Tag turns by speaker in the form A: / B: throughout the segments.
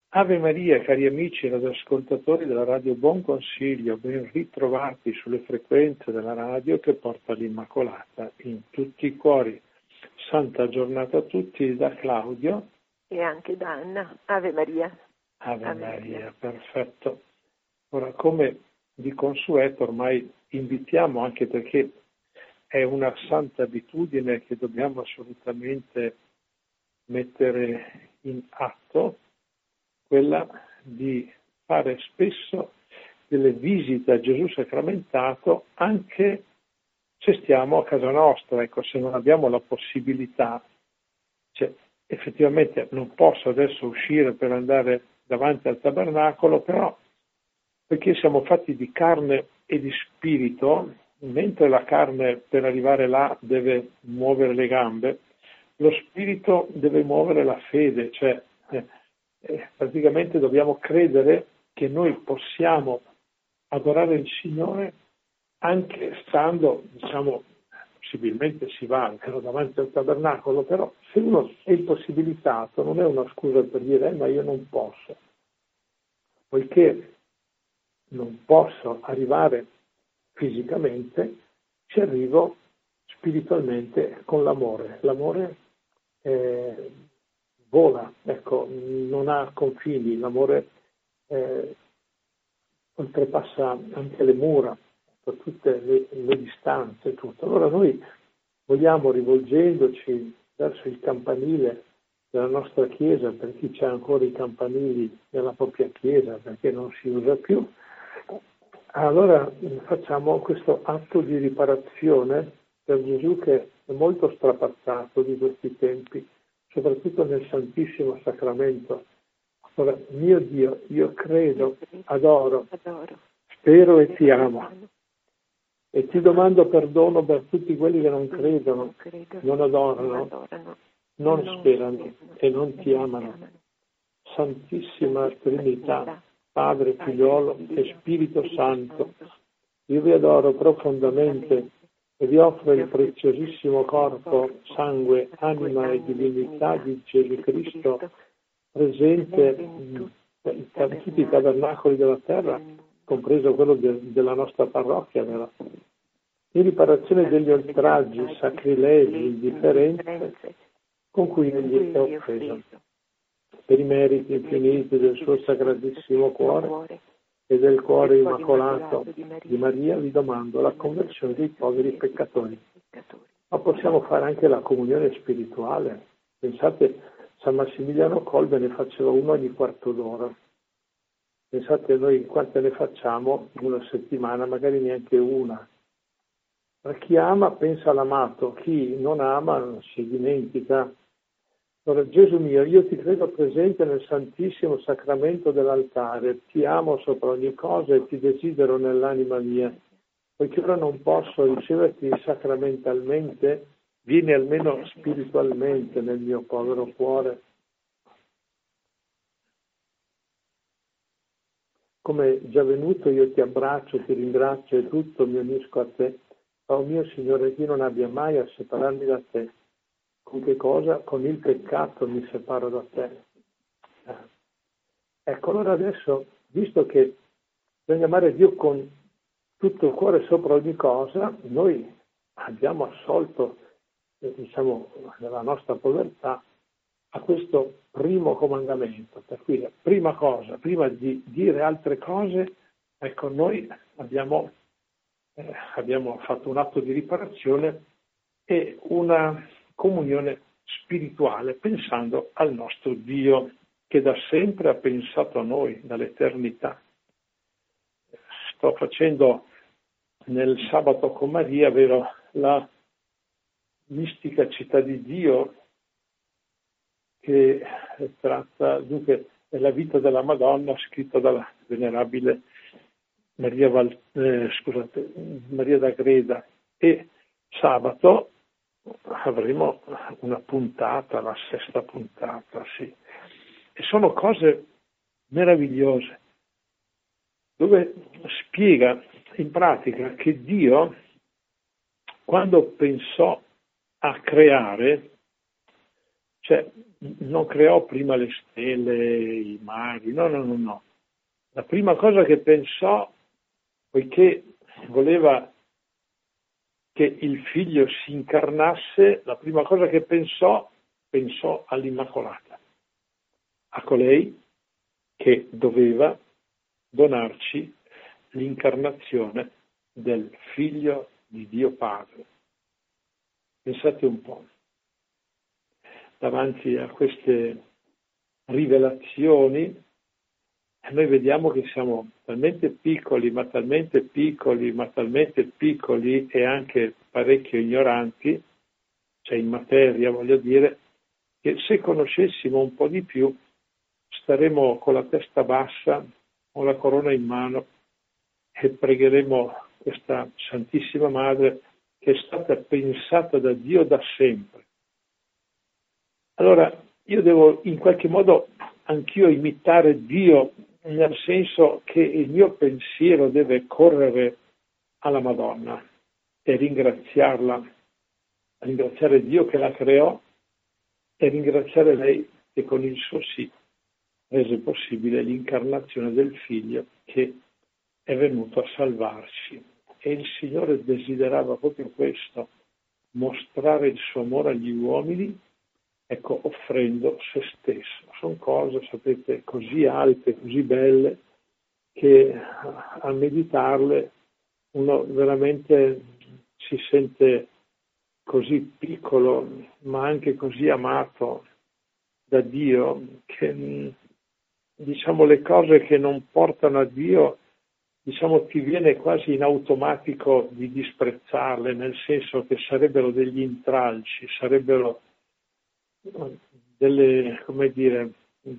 A: Ave Maria, cari amici ed ascoltatori della Radio Buon Consiglio, ben ritrovati sulle frequenze della radio che porta l'Immacolata in tutti i cuori. Santa giornata a tutti da Claudio.
B: E anche da Anna. Ave Maria.
A: Ave Maria, perfetto. Ora, come di consueto, ormai invitiamo, anche perché è una santa abitudine che dobbiamo assolutamente mettere in atto, quella di fare spesso delle visite a Gesù sacramentato anche se stiamo a casa nostra, ecco, se non abbiamo la possibilità, cioè effettivamente non posso adesso uscire per andare davanti al tabernacolo, però perché siamo fatti di carne e di spirito, mentre la carne per arrivare là deve muovere le gambe, lo spirito deve muovere la fede, cioè praticamente dobbiamo credere che noi possiamo adorare il Signore anche stando, diciamo, possibilmente si va anche davanti al tabernacolo, però se uno è impossibilitato non è una scusa per dire ma io non posso, poiché non posso arrivare fisicamente, ci arrivo spiritualmente con l'amore. L'amore vola, ecco, non ha confini, l'amore oltrepassa anche le mura, tutte le distanze, tutto. Allora noi vogliamo, rivolgendoci verso il campanile della nostra Chiesa, per chi c'è ancora i campanili nella propria Chiesa, perché non si usa più, allora facciamo questo atto di riparazione per Gesù che è molto strapazzato di questi tempi, soprattutto nel Santissimo Sacramento. Ora, mio Dio, io credo, adoro, spero e ti amo. E ti domando perdono per tutti quelli che non credono, non adorano, non sperano e non ti amano. Santissima Trinità, Padre, Figliolo e Spirito Santo, io vi adoro profondamente e vi offro il preziosissimo corpo, sangue, anima e divinità di Gesù Cristo, presente in tutti i tabernacoli della terra, compreso quello della nostra parrocchia, in riparazione degli oltraggi, sacrilegi, indifferenze con cui egli è offeso. Per i meriti infiniti del suo sacratissimo cuore e del cuore immacolato di Maria vi domando la conversione dei poveri peccatori. Ma possiamo fare anche la comunione spirituale. Pensate, San Massimiliano Kolbe ne faceva uno ogni quarto d'ora. Pensate noi quante ne facciamo in una settimana, magari neanche una. Ma chi ama pensa all'amato, chi non ama si dimentica. Allora, Gesù mio, io ti credo presente nel Santissimo Sacramento dell'altare, ti amo sopra ogni cosa e ti desidero nell'anima mia. Poiché ora non posso riceverti sacramentalmente, vieni almeno spiritualmente nel mio povero cuore. Come già venuto io ti abbraccio, ti ringrazio e tutto mi unisco a te. Oh mio Signore, che io non abbia mai a separarmi da te. Con che cosa? Con il peccato mi separo da te. Ecco, allora adesso, visto che bisogna amare Dio con tutto il cuore sopra ogni cosa, noi abbiamo assolto, diciamo, nella nostra povertà, a questo primo comandamento. Per cui la prima cosa, prima di dire altre cose, ecco, noi abbiamo fatto un atto di riparazione e una comunione spirituale, pensando al nostro Dio che da sempre ha pensato a noi, dall'eternità. Sto facendo nel sabato con Maria, vero, la mistica città di Dio, che tratta, dunque, della vita della Madonna, scritta dalla venerabile Maria d'Agreda. E sabato avremo una puntata, la sesta puntata, sì. E sono cose meravigliose, dove spiega in pratica che Dio, quando pensò a creare, Cioè, non creò prima le stelle, i mari, no. La prima cosa che pensò, poiché voleva che il figlio si incarnasse, la prima cosa che pensò all'Immacolata, a colei che doveva donarci l'incarnazione del figlio di Dio Padre. Pensate un po', davanti a queste rivelazioni, noi vediamo che siamo talmente piccoli e anche parecchio ignoranti, cioè in materia voglio dire, che se conoscessimo un po' di più staremo con la testa bassa, con la corona in mano e pregheremo questa Santissima Madre che è stata pensata da Dio da sempre. Allora io devo in qualche modo anch'io imitare Dio, nel senso che il mio pensiero deve correre alla Madonna e ringraziarla, ringraziare Dio che la creò e ringraziare lei che con il suo sì rese possibile l'incarnazione del Figlio che è venuto a salvarci. E il Signore desiderava proprio questo, mostrare il suo amore agli uomini, ecco, offrendo se stesso. Sono cose, sapete, così alte, così belle, che a meditarle uno veramente si sente così piccolo, ma anche così amato da Dio, che diciamo le cose che non portano a Dio, diciamo ti viene quasi in automatico di disprezzarle, nel senso che sarebbero degli intralci, sarebbero delle, come dire,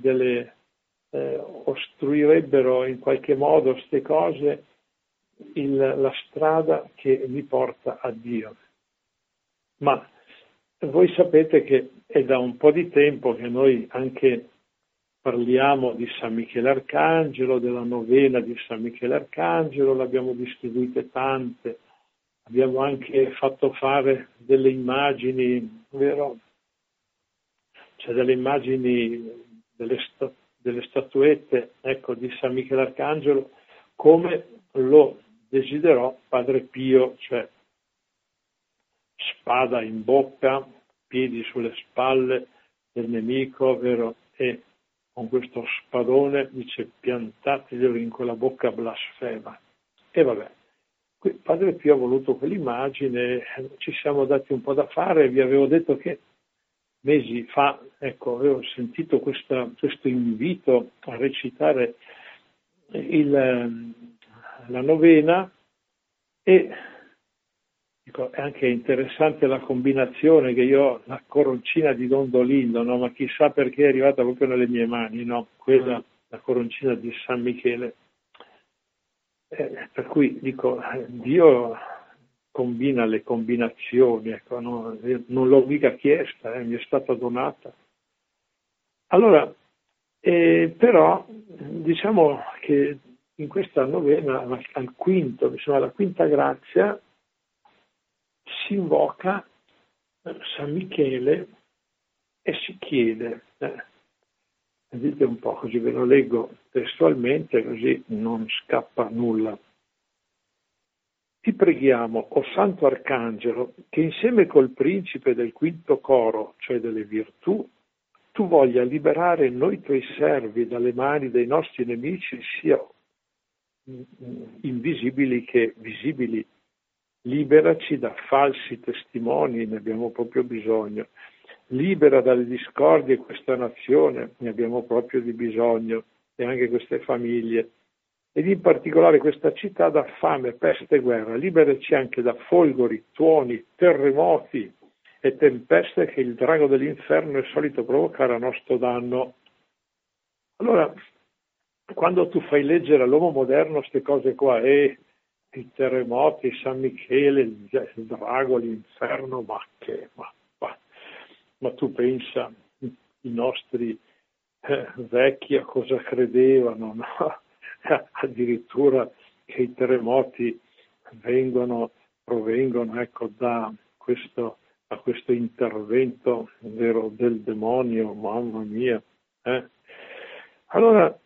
A: ostruirebbero in qualche modo queste cose la strada che mi porta a Dio. Ma voi sapete che è da un po' di tempo che noi anche parliamo di San Michele Arcangelo, della novena di San Michele Arcangelo, l'abbiamo distribuite tante, abbiamo anche fatto fare delle immagini, vero? Cioè delle immagini, delle statuette, ecco, di San Michele Arcangelo, come lo desiderò Padre Pio, cioè spada in bocca, piedi sulle spalle del nemico, vero? E con questo spadone dice piantateglielo in quella bocca blasfema. E vabbè, qui Padre Pio ha voluto quell'immagine, ci siamo dati un po' da fare, vi avevo detto che mesi fa, ecco, avevo sentito questo invito a recitare la novena e dico, è anche interessante la combinazione che io ho, la coroncina di Dondolindo, no? Ma chissà perché è arrivata proprio nelle mie mani, no? Quella, la coroncina di San Michele. Per cui dico, Dio combina le combinazioni, ecco, no? Non l'ho mica chiesta, mi è stata donata. Allora, però diciamo che in questa novena, al quinto, alla quinta grazia, si invoca San Michele e si chiede, dite un po', così ve lo leggo testualmente, così non scappa nulla. Ti preghiamo, o Santo Arcangelo, che insieme col principe del quinto coro, cioè delle virtù, tu voglia liberare noi tuoi servi dalle mani dei nostri nemici, sia invisibili che visibili. Liberaci da falsi testimoni, ne abbiamo proprio bisogno. Libera dalle discordie questa nazione, ne abbiamo proprio di bisogno, e anche queste famiglie. Ed in particolare questa città da fame, peste e guerra. Liberaci anche da folgori, tuoni, terremoti e tempeste che il drago dell'inferno è solito provocare a nostro danno. Allora, quando tu fai leggere all'uomo moderno queste cose qua, i terremoti, San Michele, il drago, l'inferno, ma tu pensa, i nostri vecchi a cosa credevano, no? Addirittura che i terremoti provengono, ecco, da questo a questo intervento vero del demonio, mamma mia. Allora,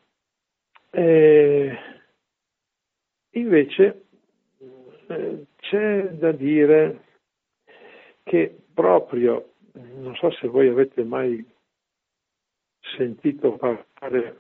A: invece c'è da dire che proprio, non so se voi avete mai sentito parlare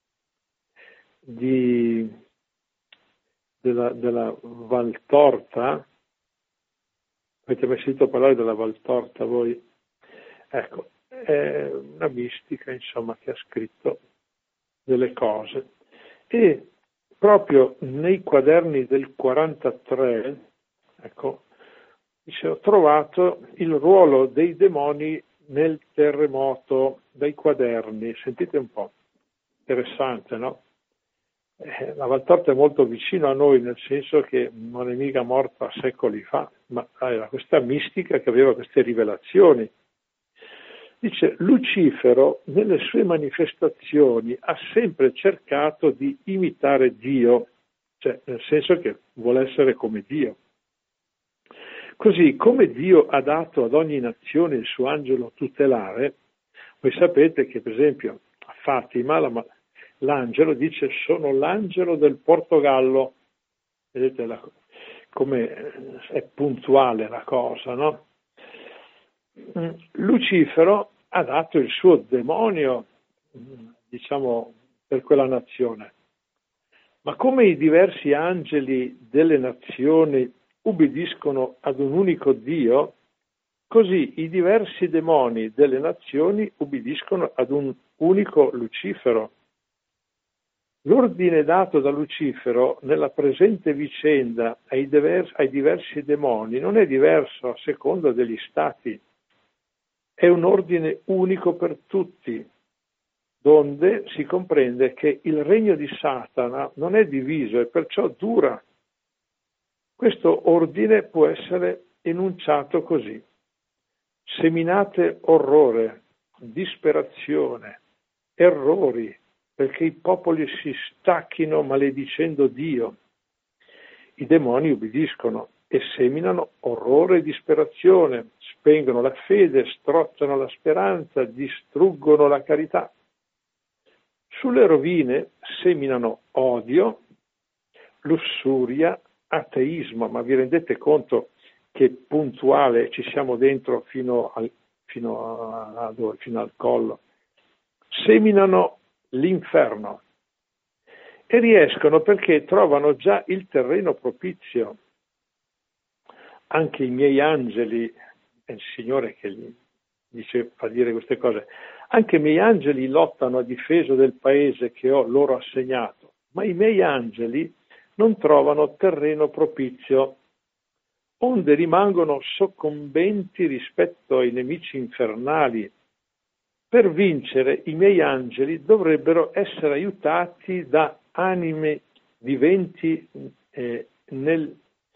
A: della Valtorta. Avete mai sentito parlare della Valtorta voi? Ecco, è una mistica, insomma, che ha scritto delle cose. E proprio nei quaderni del 43, ecco, ho trovato il ruolo dei demoni nel terremoto dai quaderni. Sentite un po', interessante, no? La Valtorta è molto vicino a noi, nel senso che non è mica morta secoli fa, ma era questa mistica che aveva queste rivelazioni. Dice, Lucifero nelle sue manifestazioni ha sempre cercato di imitare Dio, cioè nel senso che vuole essere come Dio. Così come Dio ha dato ad ogni nazione il suo angelo tutelare, voi sapete che per esempio a Fatima l'angelo dice sono l'angelo del Portogallo, vedete come è puntuale la cosa, no? Lucifero ha dato il suo demonio, diciamo, per quella nazione. Ma come i diversi angeli delle nazioni ubbidiscono ad un unico Dio, così i diversi demoni delle nazioni ubbidiscono ad un unico Lucifero. L'ordine dato da Lucifero nella presente vicenda ai diversi demoni non è diverso a seconda degli stati. È un ordine unico per tutti, donde si comprende che il regno di Satana non è diviso e perciò dura. Questo ordine può essere enunciato così. Seminate orrore, disperazione, errori, perché i popoli si stacchino maledicendo Dio. I demoni ubbidiscono e seminano orrore e disperazione, spengono la fede, strozzano la speranza, distruggono la carità. Sulle rovine seminano odio, lussuria, ateismo, ma vi rendete conto che puntuale ci siamo dentro fino al collo? Seminano l'inferno e riescono perché trovano già il terreno propizio. Anche i miei angeli, è il Signore che gli fa dire queste cose, anche i miei angeli lottano a difesa del paese che ho loro assegnato, ma i miei angeli non trovano terreno propizio, onde rimangono soccombenti rispetto ai nemici infernali. Per vincere i miei angeli dovrebbero essere aiutati da anime viventi nel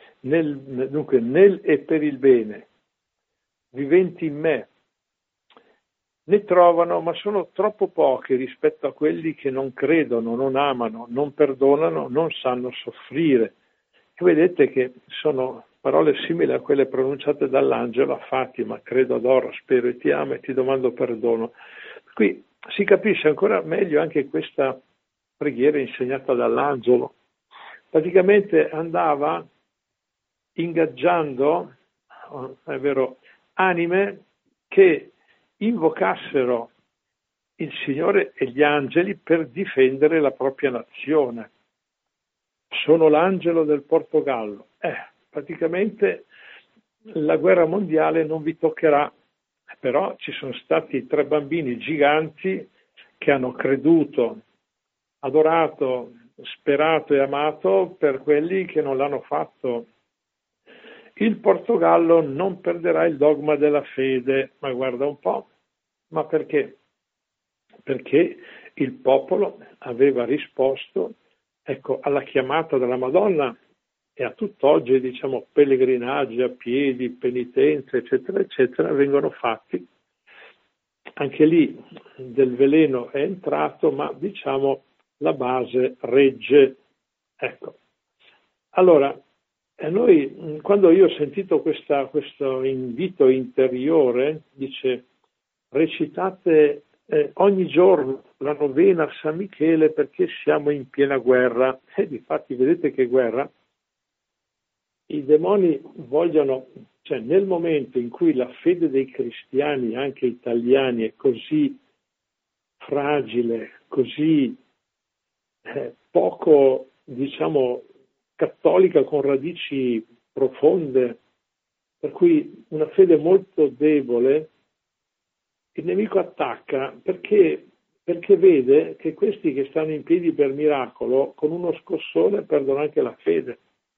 A: e per il bene, viventi in me. Ne trovano, ma sono troppo pochi rispetto a quelli che non credono, non amano, non perdonano, non sanno soffrire. E vedete che sono parole simili a quelle pronunciate dall'angelo a Fatima, credo, adoro, spero e ti amo e ti domando perdono. Qui si capisce ancora meglio anche questa preghiera insegnata dall'angelo. Praticamente andava ingaggiando, è vero, anime che invocassero il Signore e gli angeli per difendere la propria nazione. Sono l'angelo del Portogallo. Praticamente la guerra mondiale non vi toccherà, però ci sono stati 3 bambini giganti che hanno creduto, adorato, sperato e amato per quelli che non l'hanno fatto. Il Portogallo non perderà il dogma della fede, ma guarda un po', ma perché? Perché il popolo aveva risposto, ecco, alla chiamata della Madonna e a tutt'oggi, diciamo, pellegrinaggi a piedi, penitenze, eccetera, eccetera, vengono fatti. Anche lì del veleno è entrato, ma diciamo la base regge. Ecco. Allora, E noi, quando io ho sentito questo invito interiore, dice, recitate ogni giorno la novena a San Michele perché siamo in piena guerra. E difatti vedete che guerra? I demoni vogliono, cioè nel momento in cui la fede dei cristiani, anche italiani, è così fragile, così poco, diciamo, cattolica con radici profonde, per cui una fede molto debole, il nemico attacca perché vede che questi che stanno in piedi per miracolo, con uno scossone perdono anche la fede.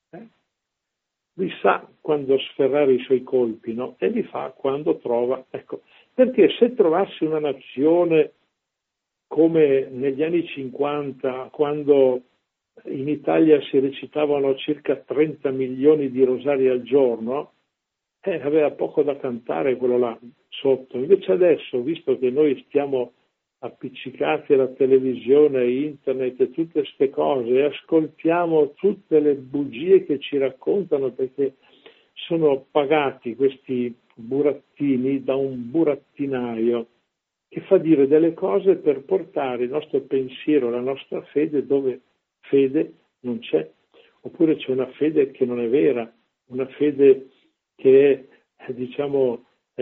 A: Lui sa quando sferrare i suoi colpi, no? E li fa quando trova. Ecco, perché se trovassi una nazione come negli anni 50, quando in Italia si recitavano circa 30 milioni di rosari al giorno, aveva poco da cantare quello là sotto. Invece adesso, visto che noi stiamo appiccicati alla televisione, internet e tutte queste cose, e ascoltiamo tutte le bugie che ci raccontano perché sono pagati questi burattini da un burattinaio che fa dire delle cose per portare il nostro pensiero, la nostra fede dove fede non c'è, oppure c'è una fede che non è vera, una fede che è, diciamo,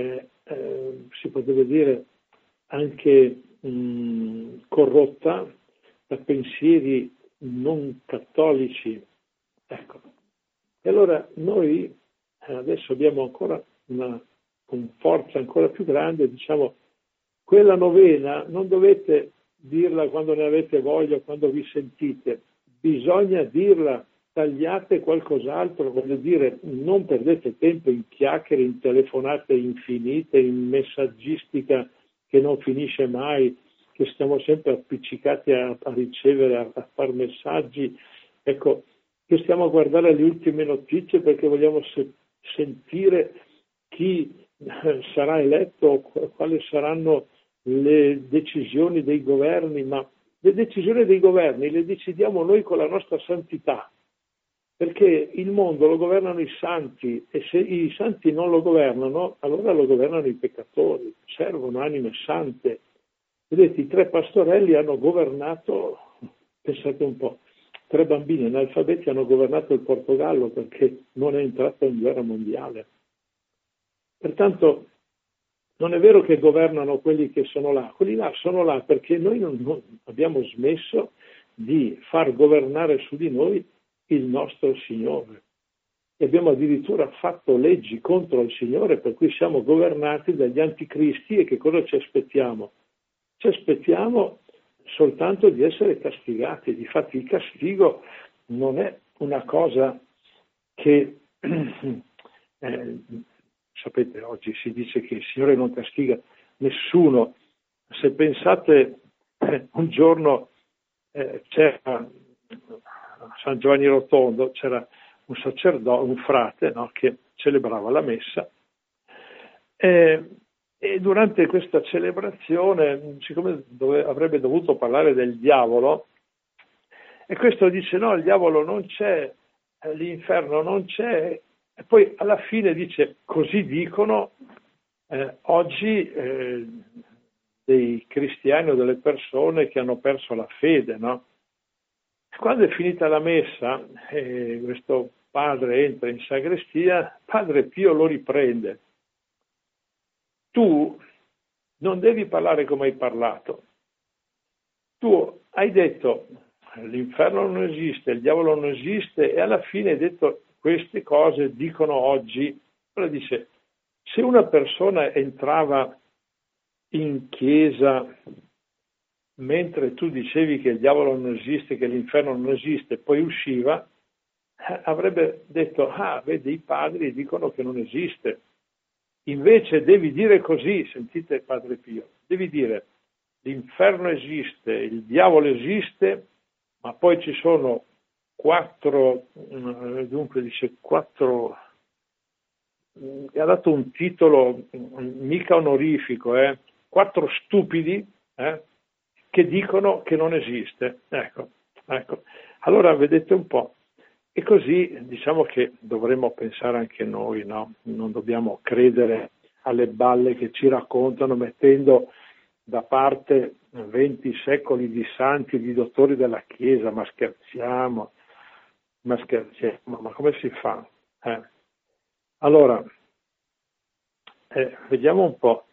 A: si potrebbe dire anche corrotta da pensieri non cattolici. Ecco. E allora noi adesso abbiamo ancora con forza ancora più grande, diciamo, quella novena non dovete dirla quando ne avete voglia, quando vi sentite, bisogna dirla, tagliate qualcos'altro, voglio dire, non perdete tempo in chiacchiere, in telefonate infinite, in messaggistica che non finisce mai, che stiamo sempre appiccicati a ricevere, a fare messaggi, ecco, che stiamo a guardare le ultime notizie perché vogliamo sentire chi sarà eletto, quali saranno le decisioni dei governi, ma le decisioni dei governi le decidiamo noi con la nostra santità, perché il mondo lo governano i santi e se i santi non lo governano, allora lo governano i peccatori, servono anime sante. Vedete, i 3 pastorelli hanno governato, pensate un po', 3 bambini analfabeti hanno governato il Portogallo perché non è entrata in guerra mondiale. Pertanto non è vero che governano quelli che sono là sono là perché noi non abbiamo smesso di far governare su di noi il nostro Signore. E abbiamo addirittura fatto leggi contro il Signore per cui siamo governati dagli anticristi e che cosa ci aspettiamo? Ci aspettiamo soltanto di essere castigati. Difatti il castigo non è una cosa che sapete, oggi si dice che il Signore non castiga nessuno. Se pensate, un giorno c'era a San Giovanni Rotondo, c'era un sacerdote, un frate, no, che celebrava la messa e durante questa celebrazione, siccome avrebbe dovuto parlare del diavolo, e questo dice no, il diavolo non c'è, l'inferno non c'è, e poi alla fine dice, così dicono oggi dei cristiani o delle persone che hanno perso la fede, no? Quando è finita la messa, questo padre entra in sagrestia, Padre Pio lo riprende. Tu non devi parlare come hai parlato. Tu hai detto l'inferno non esiste, il diavolo non esiste e alla fine hai detto queste cose dicono oggi. Allora dice, se una persona entrava in chiesa mentre tu dicevi che il diavolo non esiste, che l'inferno non esiste, poi usciva, avrebbe detto, vedi, i padri dicono che non esiste. Invece devi dire così, sentite Padre Pio, devi dire l'inferno esiste, il diavolo esiste, ma poi ci sono 4, ha dato un titolo mica onorifico, 4 stupidi che dicono che non esiste. Ecco. Allora vedete un po', E così diciamo che dovremmo pensare anche noi, no? Non dobbiamo credere alle balle che ci raccontano mettendo da parte 20 secoli di santi e di dottori della Chiesa. Ma scherziamo, ma come si fa? Allora, vediamo un po'.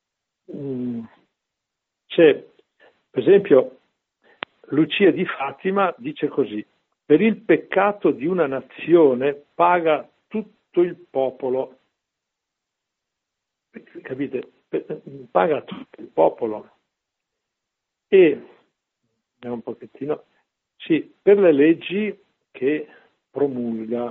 A: C'è, per esempio, Lucia di Fatima dice così: per il peccato di una nazione paga tutto il popolo. Capite? Paga tutto il popolo. E un pochettino, sì, per le leggi che promulga.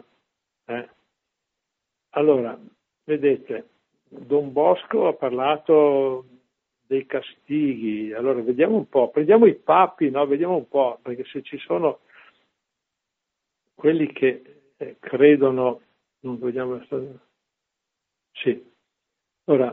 A: Allora, vedete, Don Bosco ha parlato dei castighi. Allora, vediamo un po', prendiamo i papi, no? Vediamo un po', perché se ci sono quelli che credono, non vediamo, sì, ora,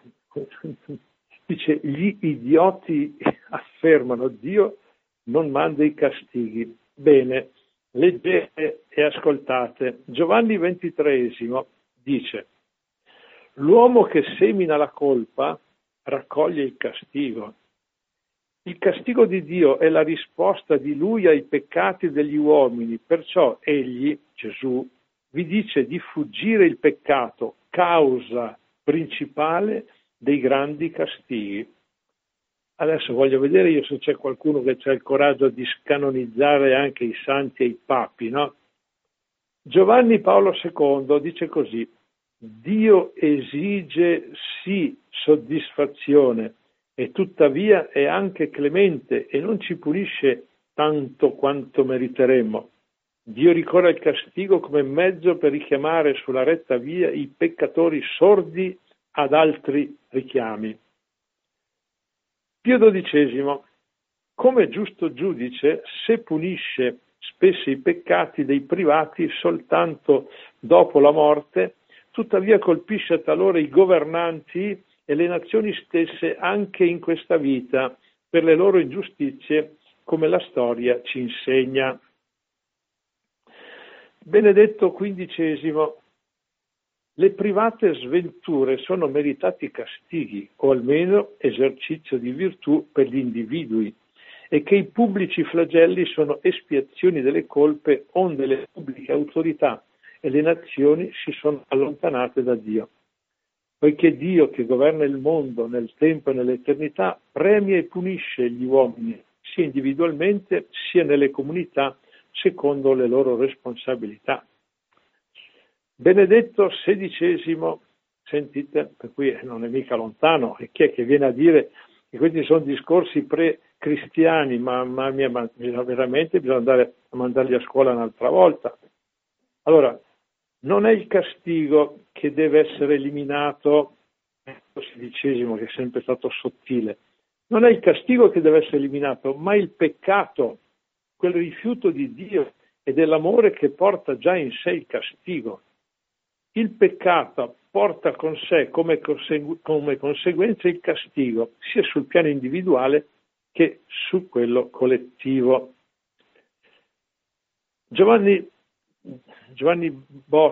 A: dice, gli idioti affermano Dio non manda i castighi. Bene, leggete e ascoltate. Giovanni XXIII dice: l'uomo che semina la colpa raccoglie il castigo. Il castigo di Dio è la risposta di Lui ai peccati degli uomini, perciò Egli, Gesù, vi dice di fuggire il peccato, causa principale dei grandi castighi. Adesso voglio vedere io se c'è qualcuno che ha il coraggio di scanonizzare anche i santi e i papi, no? Giovanni Paolo II dice così: Dio esige sì soddisfazione e tuttavia è anche clemente e non ci punisce tanto quanto meriteremmo. Dio ricorre al castigo come mezzo per richiamare sulla retta via i peccatori sordi ad altri richiami. Pio XII, come giusto giudice, se punisce spesso i peccati dei privati soltanto dopo la morte, tuttavia colpisce talora i governanti e le nazioni stesse anche in questa vita per le loro ingiustizie, come la storia ci insegna. Benedetto XV, le private sventure sono meritati castighi, o almeno esercizio di virtù per gli individui, e che i pubblici flagelli sono espiazioni delle colpe onde le pubbliche autorità e le nazioni si sono allontanate da Dio. Poiché Dio, che governa il mondo nel tempo e nell'eternità, premia e punisce gli uomini, sia individualmente sia nelle comunità, secondo le loro responsabilità. Benedetto XVI, sentite, per cui non è mica lontano, e chi è che viene a dire che questi sono discorsi pre-cristiani, ma veramente bisogna andare a mandarli a scuola un'altra volta. Allora, non è il castigo che deve essere eliminato, il XVI che è sempre stato sottile, non è il castigo che deve essere eliminato, ma il peccato, quel rifiuto di Dio e dell'amore che porta già in sé il castigo. Il peccato porta con sé come conseguenza il castigo, sia sul piano individuale che su quello collettivo. San Giovanni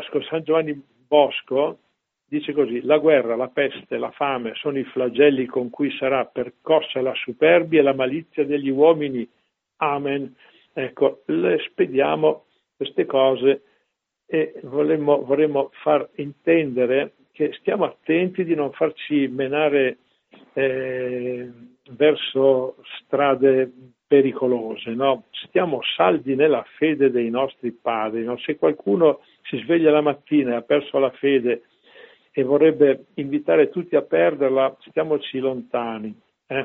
A: Bosco dice così: la guerra, la peste, la fame sono i flagelli con cui sarà percossa la superbia e la malizia degli uomini. Amen. Ecco, le spediamo queste cose e vorremmo far intendere che stiamo attenti di non farci menare verso strade pericolose, no? Stiamo saldi nella fede dei nostri padri, no? Se qualcuno si sveglia la mattina e ha perso la fede e vorrebbe invitare tutti a perderla, stiamoci lontani.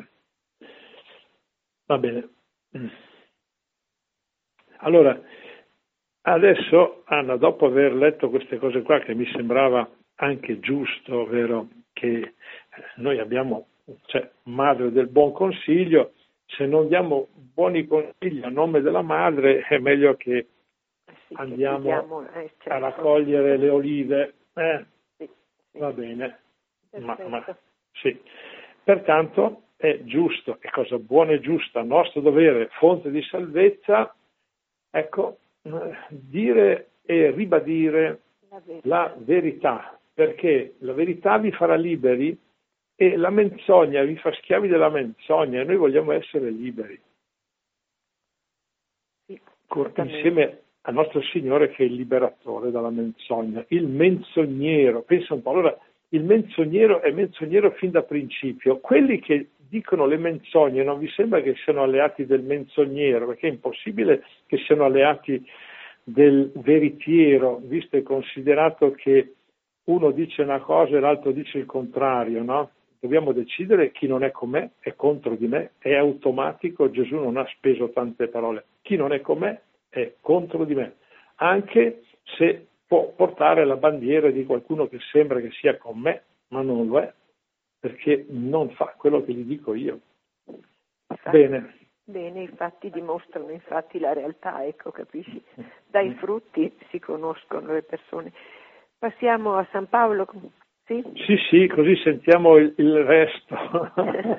A: Va bene. Allora, adesso, Anna, dopo aver letto queste cose qua, che mi sembrava anche giusto, vero, che noi abbiamo, madre del buon consiglio, se non diamo buoni consigli a nome della madre, è meglio che andiamo a raccogliere le olive. Sì. Va bene. Sì. Pertanto è giusto, è cosa buona e giusta, nostro dovere, fonte di salvezza, ecco, dire e ribadire la verità, perché la verità vi farà liberi e la menzogna vi fa schiavi della menzogna, e noi vogliamo essere liberi.
B: Sì,
A: insieme al nostro Signore che è il liberatore dalla menzogna. Il menzognero, pensa un po', allora il menzognero è menzognero fin da principio. Quelli che dicono le menzogne non vi sembra che siano alleati del menzognero, perché è impossibile che siano alleati del veritiero, visto e considerato che uno dice una cosa e l'altro dice il contrario, no? Dobbiamo decidere chi non è con me è contro di me, è automatico, Gesù non ha speso tante parole. Chi non è con me è contro di me, anche se può portare la bandiera di qualcuno che sembra che sia con me, ma non lo è, perché non fa quello che gli dico io.
B: Bene, i fatti dimostrano infatti la realtà, ecco, capisci? Dai frutti si conoscono le persone. Passiamo a San Paolo, sì?
A: Sì, così sentiamo il resto.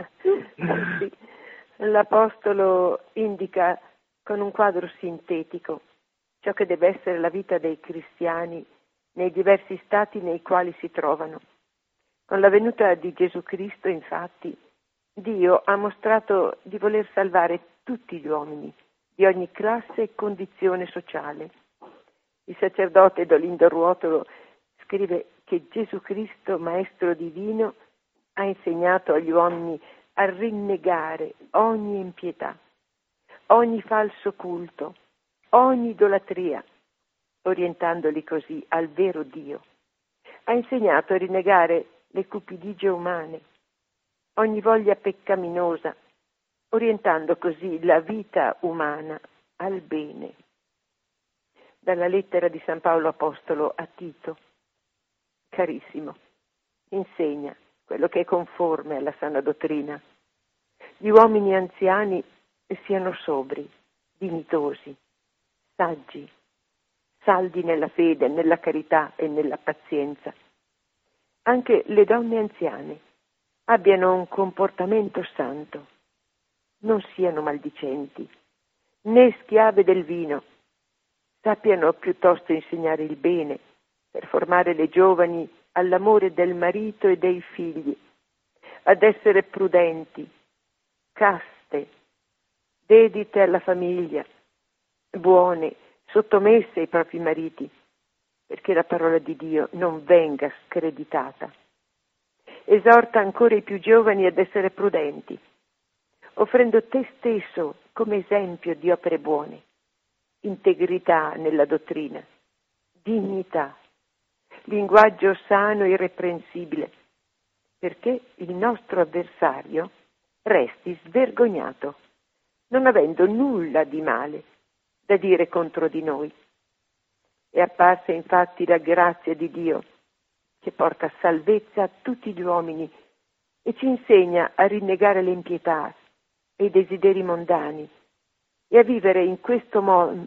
B: Sì. L'Apostolo indica con un quadro sintetico ciò che deve essere la vita dei cristiani nei diversi stati nei quali si trovano. Con la venuta di Gesù Cristo, infatti, Dio ha mostrato di voler salvare tutti gli uomini di ogni classe e condizione sociale. Il sacerdote Dolindo Ruotolo scrive che Gesù Cristo, Maestro divino, ha insegnato agli uomini a rinnegare ogni impietà, ogni falso culto, ogni idolatria, orientandoli così al vero Dio. Ha insegnato a rinnegare le cupidigie umane, ogni voglia peccaminosa, orientando così la vita umana al bene. Dalla lettera di San Paolo Apostolo a Tito: carissimo, insegna quello che è conforme alla sana dottrina. Gli uomini anziani siano sobri, dignitosi, saggi, saldi nella fede, nella carità e nella pazienza. Anche le donne anziane abbiano un comportamento santo, non siano maldicenti, né schiave del vino, sappiano piuttosto insegnare il bene per formare le giovani all'amore del marito e dei figli, ad essere prudenti, caste, dedite alla famiglia, buone, sottomesse ai propri mariti, perché la parola di Dio non venga screditata. Esorta ancora i più giovani ad essere prudenti, offrendo te stesso come esempio di opere buone, integrità nella dottrina, dignità, linguaggio sano e irreprensibile, perché il nostro avversario resti svergognato, non avendo nulla di male da dire contro di noi. È apparsa infatti la grazia di Dio, che porta salvezza a tutti gli uomini e ci insegna a rinnegare le impietà e i desideri mondani e a vivere in questo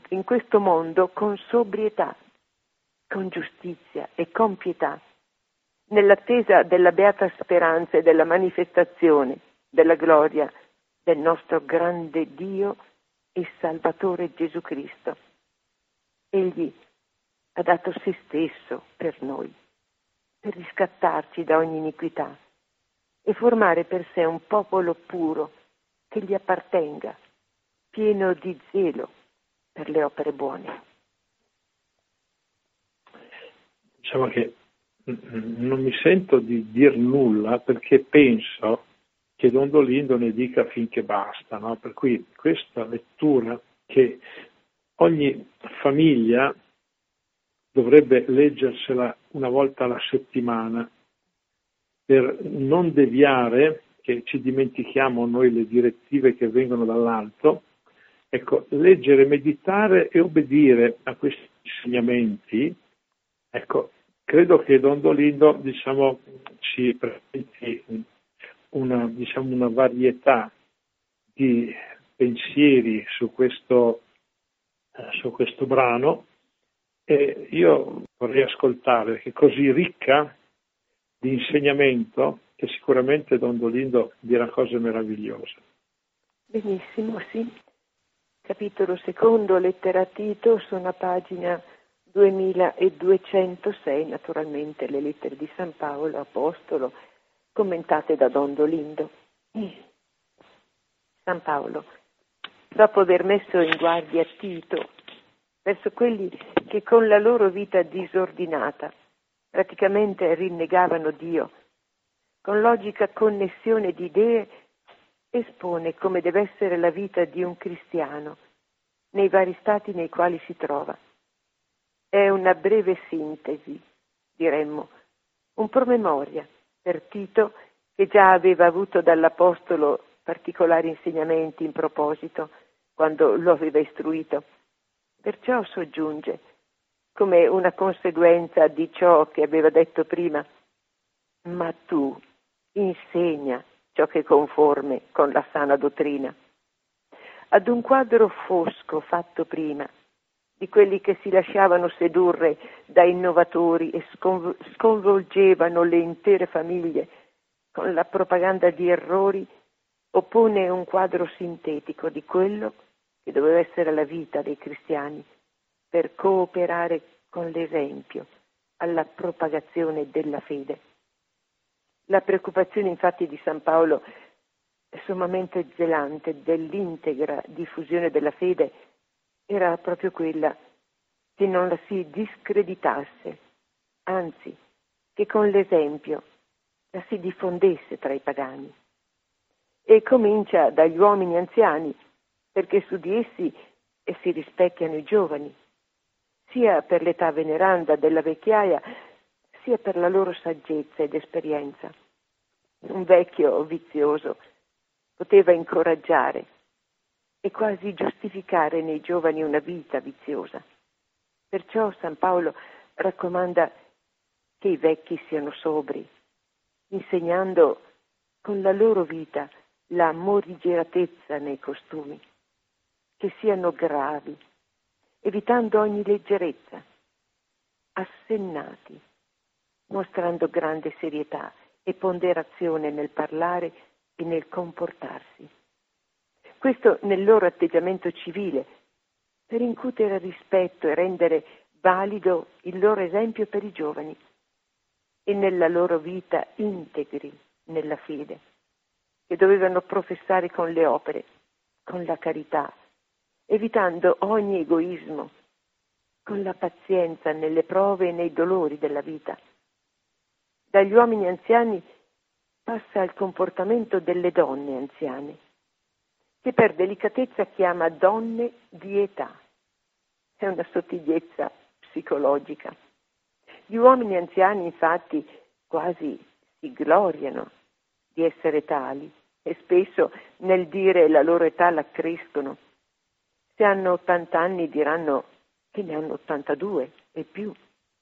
B: mondo con sobrietà, con giustizia e con pietà, nell'attesa della beata speranza e della manifestazione della gloria del nostro grande Dio e Salvatore Gesù Cristo. Egli ha dato se stesso per noi, per riscattarci da ogni iniquità e formare per sé un popolo puro che gli appartenga, pieno di zelo per le opere buone.
A: Diciamo che non mi sento di dir nulla perché penso che Don Dolindo ne dica finché basta, no? Per cui questa lettura che ogni famiglia dovrebbe leggersela una volta alla settimana per non deviare, che ci dimentichiamo noi le direttive che vengono dall'alto. Ecco, leggere, meditare e obbedire a questi insegnamenti, ecco, credo che Don Dolindo, ci presenti una varietà di pensieri su questo brano, e io vorrei ascoltare, che è così ricca di insegnamento che sicuramente Don Dolindo dirà cose meravigliose.
B: Benissimo, sì. capitolo 2, lettera a Tito, sono a pagina 2206, naturalmente le lettere di San Paolo, apostolo, commentate da Don Dolindo. San Paolo, dopo aver messo in guardia Tito verso quelli che con la loro vita disordinata praticamente rinnegavano Dio, con logica connessione di idee espone come deve essere la vita di un cristiano nei vari stati nei quali si trova. È una breve sintesi, diremmo, un promemoria per Tito, che già aveva avuto dall'Apostolo particolari insegnamenti in proposito quando lo aveva istruito. Perciò soggiunge, come una conseguenza di ciò che aveva detto prima: ma tu insegna ciò che è conforme con la sana dottrina. Ad un quadro fosco fatto prima, di quelli che si lasciavano sedurre da innovatori e sconvolgevano le intere famiglie con la propaganda di errori, oppone un quadro sintetico di quello che doveva essere la vita dei cristiani per cooperare con l'esempio alla propagazione della fede. La preoccupazione infatti di San Paolo è sommamente zelante dell'integra diffusione della fede era proprio quella che non la si discreditasse, anzi che con l'esempio la si diffondesse tra i pagani. E comincia dagli uomini anziani, perché su di essi si rispecchiano i giovani, sia per l'età veneranda della vecchiaia, sia per la loro saggezza ed esperienza. Un vecchio vizioso poteva incoraggiare e quasi giustificare nei giovani una vita viziosa. Perciò San Paolo raccomanda che i vecchi siano sobri, insegnando con la loro vita la morigeratezza nei costumi, che siano gravi, evitando ogni leggerezza, assennati, mostrando grande serietà e ponderazione nel parlare e nel comportarsi. Questo nel loro atteggiamento civile, per incutere rispetto e rendere valido il loro esempio per i giovani, e nella loro vita integri nella fede, che dovevano professare con le opere, con la carità, evitando ogni egoismo, con la pazienza nelle prove e nei dolori della vita. Dagli uomini anziani passa al comportamento delle donne anziane, che per delicatezza chiama donne di età. È una sottigliezza psicologica. Gli uomini anziani, infatti, quasi si gloriano di essere tali e spesso nel dire la loro età la crescono. Se hanno 80 anni diranno che ne hanno 82 e più.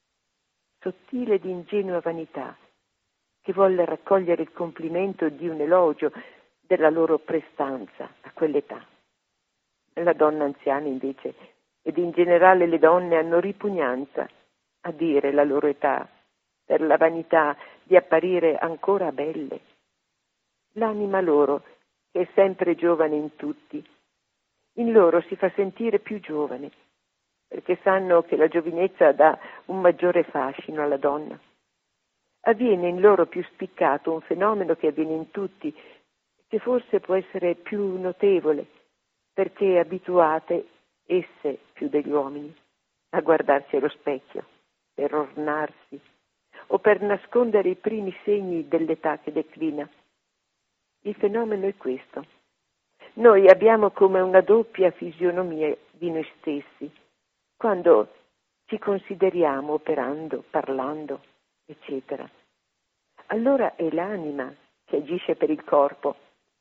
B: Sottile ed ingenua vanità, che volle raccogliere il complimento di un elogio della loro prestanza a quell'età. La donna anziana invece, ed in generale le donne, hanno ripugnanza a dire la loro età per la vanità di apparire ancora belle. L'anima loro, che è sempre giovane in tutti, in loro si fa sentire più giovane, perché sanno che la giovinezza dà un maggiore fascino alla donna. Avviene in loro più spiccato un fenomeno che avviene in tutti, che forse può essere più notevole, perché abituate esse più degli uomini a guardarsi allo specchio, per ornarsi o per nascondere i primi segni dell'età che declina. Il fenomeno è questo. Noi abbiamo come una doppia fisionomia di noi stessi, quando ci consideriamo operando, parlando, eccetera. Allora è l'anima che agisce per il corpo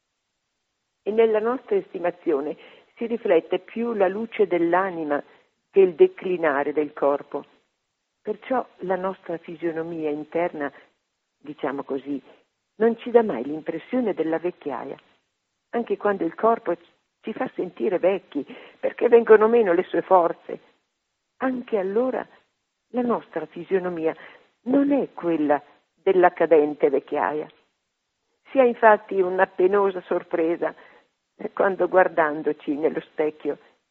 B: e nella nostra estimazione si riflette più la luce dell'anima che il declinare del corpo. Perciò la nostra fisionomia interna, diciamo così, non ci dà mai l'impressione della vecchiaia, anche quando il corpo ci fa sentire vecchi, perché vengono meno le sue forze. Anche allora la nostra fisionomia non è quella della cadente vecchiaia. Si ha infatti una penosa sorpresa quando, guardandoci nello specchio,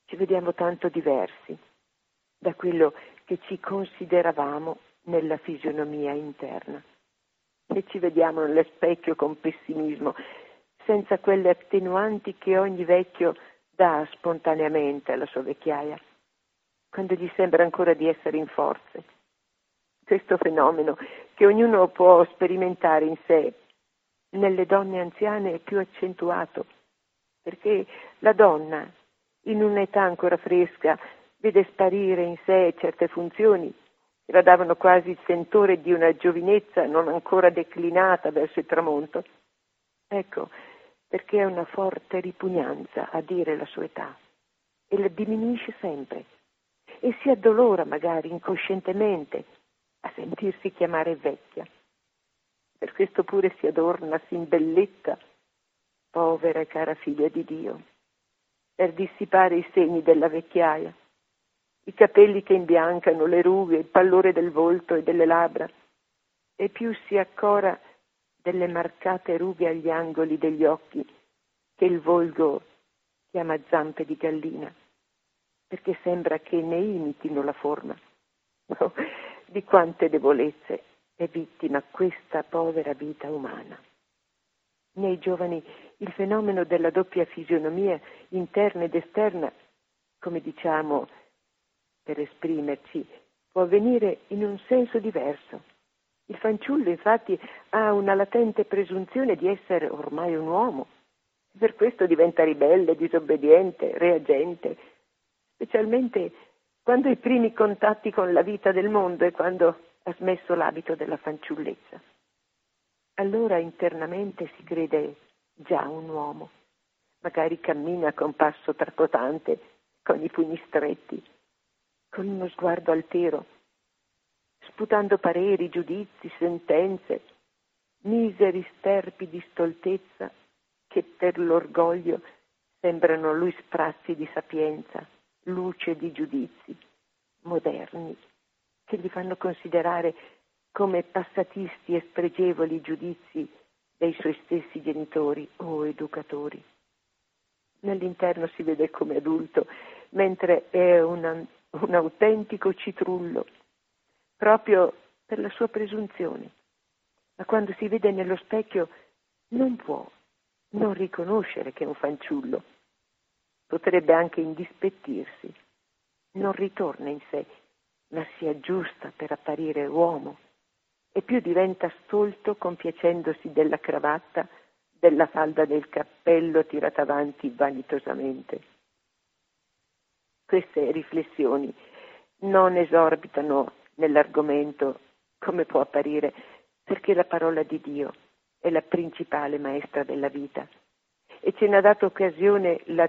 B: ci vediamo tanto diversi da quello che ci consideravamo nella fisionomia interna. E ci vediamo nello specchio con pessimismo, senza quelle attenuanti che ogni vecchio dà spontaneamente alla sua vecchiaia, quando gli sembra ancora di essere in forze. Questo fenomeno che ognuno può sperimentare in sé, nelle donne anziane è più accentuato, perché la donna, in un'età ancora fresca, vede sparire in sé certe funzioni che la davano quasi il sentore di una giovinezza non ancora declinata verso il tramonto. Ecco, perché è una forte ripugnanza a dire la sua età e la diminuisce sempre e si addolora magari incoscientemente a sentirsi chiamare vecchia. Per questo pure si adorna, si imbelletta, povera e cara figlia di Dio, per dissipare i segni della vecchiaia, i capelli che imbiancano, le rughe, il pallore del volto e delle labbra, e più si accora delle marcate rughe agli angoli degli occhi che il volgo chiama zampe di gallina, perché sembra che ne imitino la forma. Oh, di quante debolezze è vittima questa povera vita umana. Nei giovani il fenomeno della doppia fisionomia interna ed esterna, come diciamo per esprimerci, può avvenire in un senso diverso. Il fanciullo infatti ha una latente presunzione di essere ormai un uomo, per questo diventa ribelle, disobbediente, reagente, specialmente quando i primi contatti con la vita del mondo e quando ha smesso l'abito della fanciullezza. Allora internamente si crede già un uomo, magari cammina con passo tracotante, con i pugni stretti, con uno sguardo altero, sputando pareri, giudizi, sentenze, miseri sterpi di stoltezza che per l'orgoglio sembrano a lui sprazzi di sapienza, luce di giudizi moderni che gli fanno considerare come passatisti e spregevoli giudizi dei suoi stessi genitori o educatori. Nell'interno si vede come adulto, mentre è un autentico citrullo, proprio per la sua presunzione. Ma quando si vede nello specchio non può non riconoscere che è un fanciullo. Potrebbe anche indispettirsi. Non ritorna in sé, ma si aggiusta per apparire uomo. E più diventa stolto compiacendosi della cravatta, della falda del cappello tirata avanti vanitosamente. Queste riflessioni non esorbitano nell'argomento, come può apparire, perché la parola di Dio è la principale maestra della vita e ce ne ha dato occasione la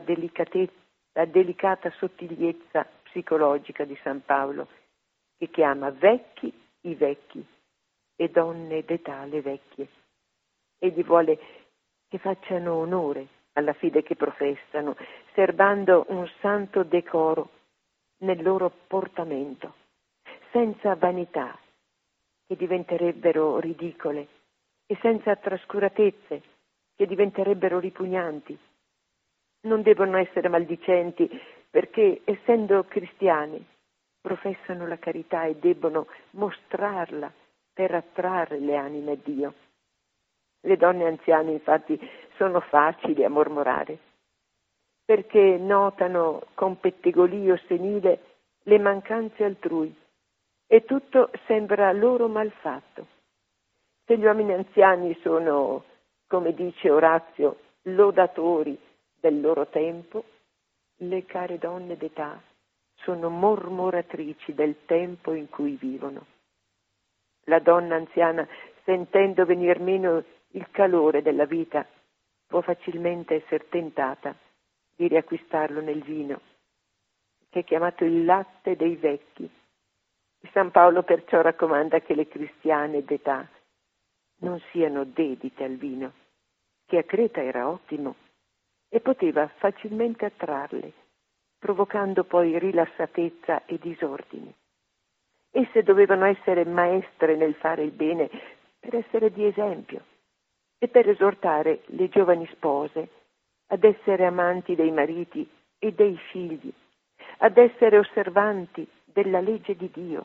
B: delicata sottigliezza psicologica di San Paolo, che chiama vecchi i vecchi e donne d'età le vecchie. Egli vuole che facciano onore alla fede che professano, serbando un santo decoro nel loro portamento, senza vanità che diventerebbero ridicole e senza trascuratezze che diventerebbero ripugnanti. Non devono essere maldicenti perché, essendo cristiani, professano la carità e debbono mostrarla per attrarre le anime a Dio. Le donne anziane infatti sono facili a mormorare, perché notano con pettegolio senile le mancanze altrui e tutto sembra loro malfatto. Se gli uomini anziani sono, come dice Orazio, lodatori del loro tempo, le care donne d'età sono mormoratrici del tempo in cui vivono. La donna anziana, sentendo venir meno il calore della vita, può facilmente essere tentata di riacquistarlo nel vino, che è chiamato il latte dei vecchi. San Paolo perciò raccomanda che le cristiane d'età non siano dedite al vino, che a Creta era ottimo e poteva facilmente attrarle, provocando poi rilassatezza e disordini. Esse dovevano essere maestre nel fare il bene per essere di esempio e per esortare le giovani spose ad essere amanti dei mariti e dei figli ad essere osservanti della legge di Dio,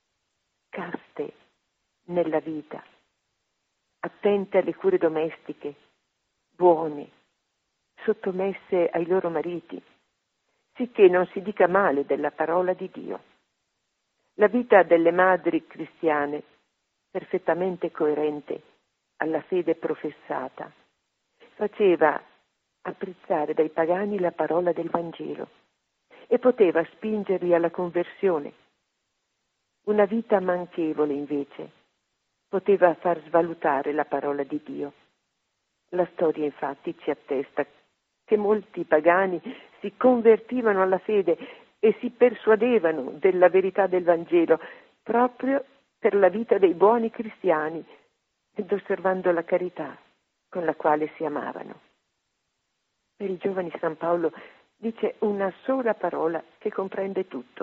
B: caste nella vita, attente alle cure domestiche, buone, sottomesse ai loro mariti, sicché non si dica male della parola di Dio. La vita delle madri cristiane, perfettamente coerente alla fede professata, faceva apprezzare dai pagani la parola del Vangelo e poteva spingerli alla conversione. Una vita manchevole, invece, poteva far svalutare la parola di Dio. La storia, infatti, ci attesta che molti pagani si convertivano alla fede e si persuadevano della verità del Vangelo proprio per la vita dei buoni cristiani ed osservando la carità con la quale si amavano. Per i giovani San Paolo dice una sola parola che comprende tutto.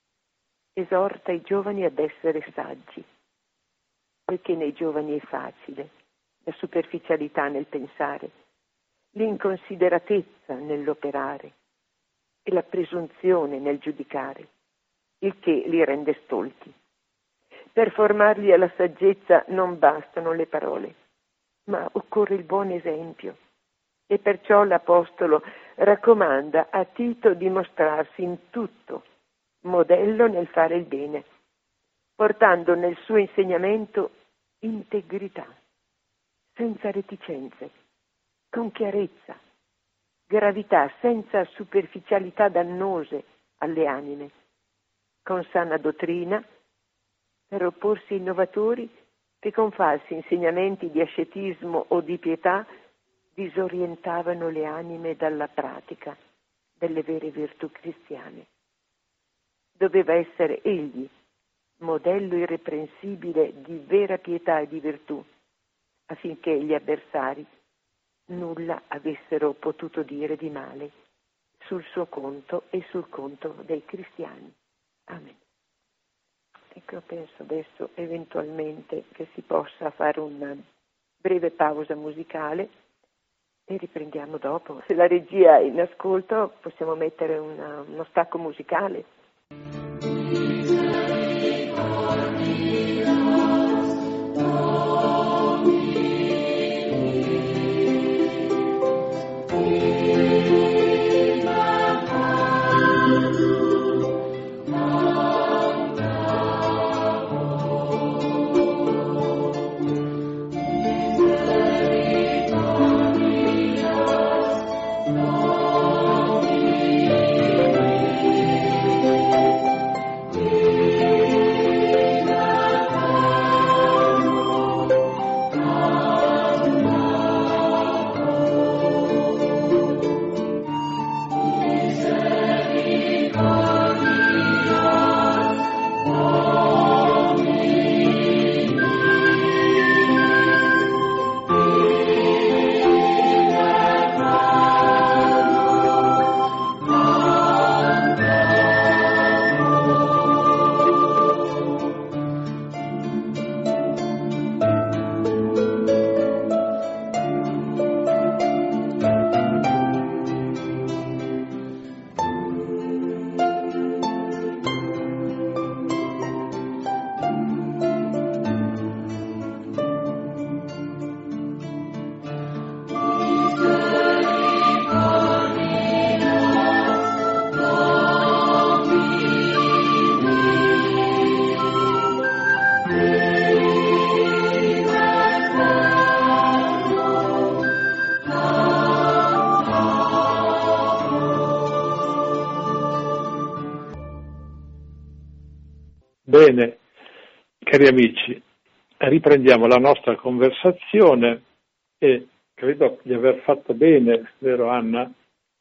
B: Esorta i giovani ad essere saggi, poiché nei giovani è facile la superficialità nel pensare, l'inconsideratezza nell'operare e la presunzione nel giudicare, il che li rende stolti. Per formarli alla saggezza non bastano le parole, ma occorre il buon esempio. E perciò l'Apostolo raccomanda a Tito di mostrarsi in tutto modello nel fare il bene, portando nel suo insegnamento integrità, senza reticenze, con chiarezza, gravità, senza superficialità dannose alle anime, con sana dottrina, per opporsi ai innovatori che con falsi insegnamenti di ascetismo o di pietà disorientavano le anime dalla pratica delle vere virtù cristiane. Doveva essere egli modello irreprensibile di vera pietà e di virtù, affinché gli avversari nulla avessero potuto dire di male sul suo conto e sul conto dei cristiani. Amen. Ecco, penso adesso eventualmente che si possa fare una breve pausa musicale e riprendiamo dopo. Se la regia è in ascolto possiamo mettere uno stacco musicale.
A: Bene, cari amici, riprendiamo la nostra conversazione e credo di aver fatto bene, vero Anna,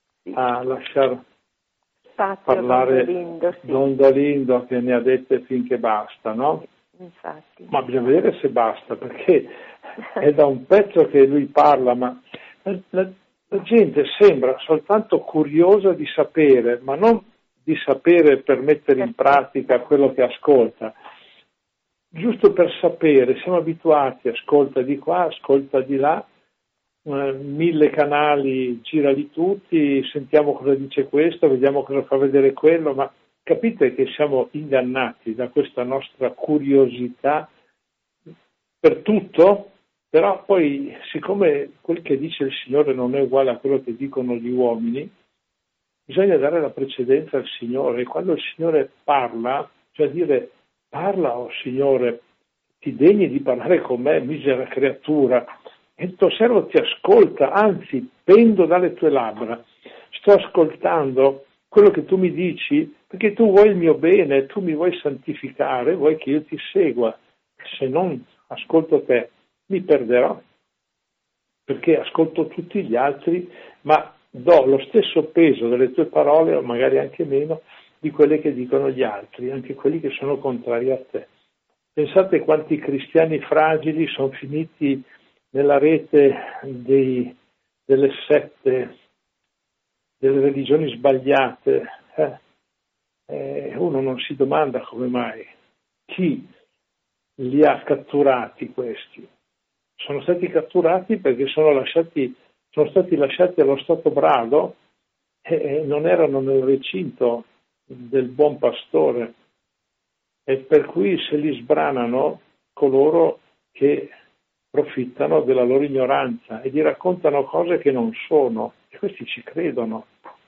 A: a lasciar parlare Don Dolindo che ne ha dette finché basta, no?
B: Infatti.
A: Ma bisogna vedere se basta, perché è da un pezzo che lui parla, ma la gente sembra soltanto curiosa di sapere, ma non di sapere per mettere in pratica quello che ascolta. Giusto per sapere, siamo abituati, ascolta di qua, ascolta di là, 1000 canali, girali tutti, sentiamo cosa dice questo, vediamo cosa fa vedere quello, ma capite che siamo ingannati da questa nostra curiosità per tutto, però poi siccome quel che dice il Signore non è uguale a quello che dicono gli uomini, bisogna dare la precedenza al Signore. E quando il Signore parla, cioè dire parla, oh Signore, ti degni di parlare con me, misera creatura, e il tuo servo ti ascolta, anzi pendo dalle tue labbra, sto ascoltando quello che tu mi dici perché tu vuoi il mio bene, tu mi vuoi santificare, vuoi che io ti segua. Se non ascolto te mi perderò, perché ascolto tutti gli altri, ma do lo stesso peso delle tue parole, o magari anche meno, di quelle che dicono gli altri, anche quelli che sono contrari a te. Pensate quanti cristiani fragili sono finiti nella rete delle sette, delle religioni sbagliate. Uno non si domanda come mai. Chi li ha catturati questi? Sono stati catturati perché sono stati lasciati allo stato brado e non erano nel recinto del buon pastore, e per cui se li sbranano coloro che approfittano della loro ignoranza e gli raccontano cose che non sono, e questi ci credono.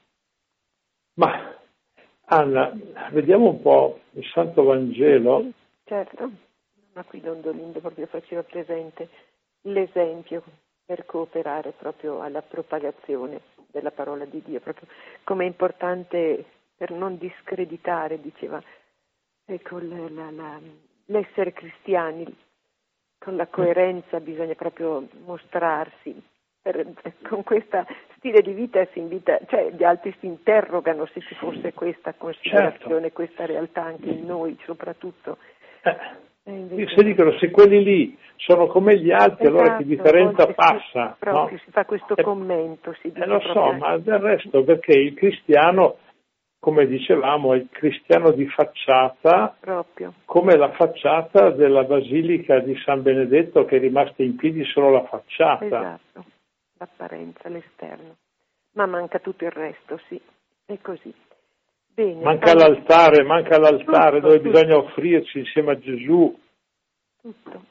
A: Ma Anna, vediamo un po' il Santo Vangelo.
B: Certo, ma qui Don Dolindo proprio faceva presente l'esempio per cooperare proprio alla propagazione della parola di Dio, proprio come è importante per non discreditare, diceva, ecco, l'essere cristiani, con la coerenza bisogna proprio mostrarsi, con questo stile di vita si invita, cioè gli altri si interrogano se ci fosse questa considerazione, certo, questa realtà anche in noi soprattutto.
A: Invece... Se dicono se quelli lì sono come gli altri, esatto, allora che differenza passa?
B: Proprio,
A: no?
B: Si fa questo commento. Si dice
A: lo so, ma del resto perché il cristiano, come dicevamo, è il cristiano di facciata, proprio come la facciata della Basilica di San Benedetto, che è rimasta in piedi solo la facciata.
B: Esatto, l'apparenza, l'esterno. Ma manca tutto il resto, sì, è così. Bene,
A: manca l'altare tutto, dove bisogna offrirci insieme a Gesù.
B: Tutto.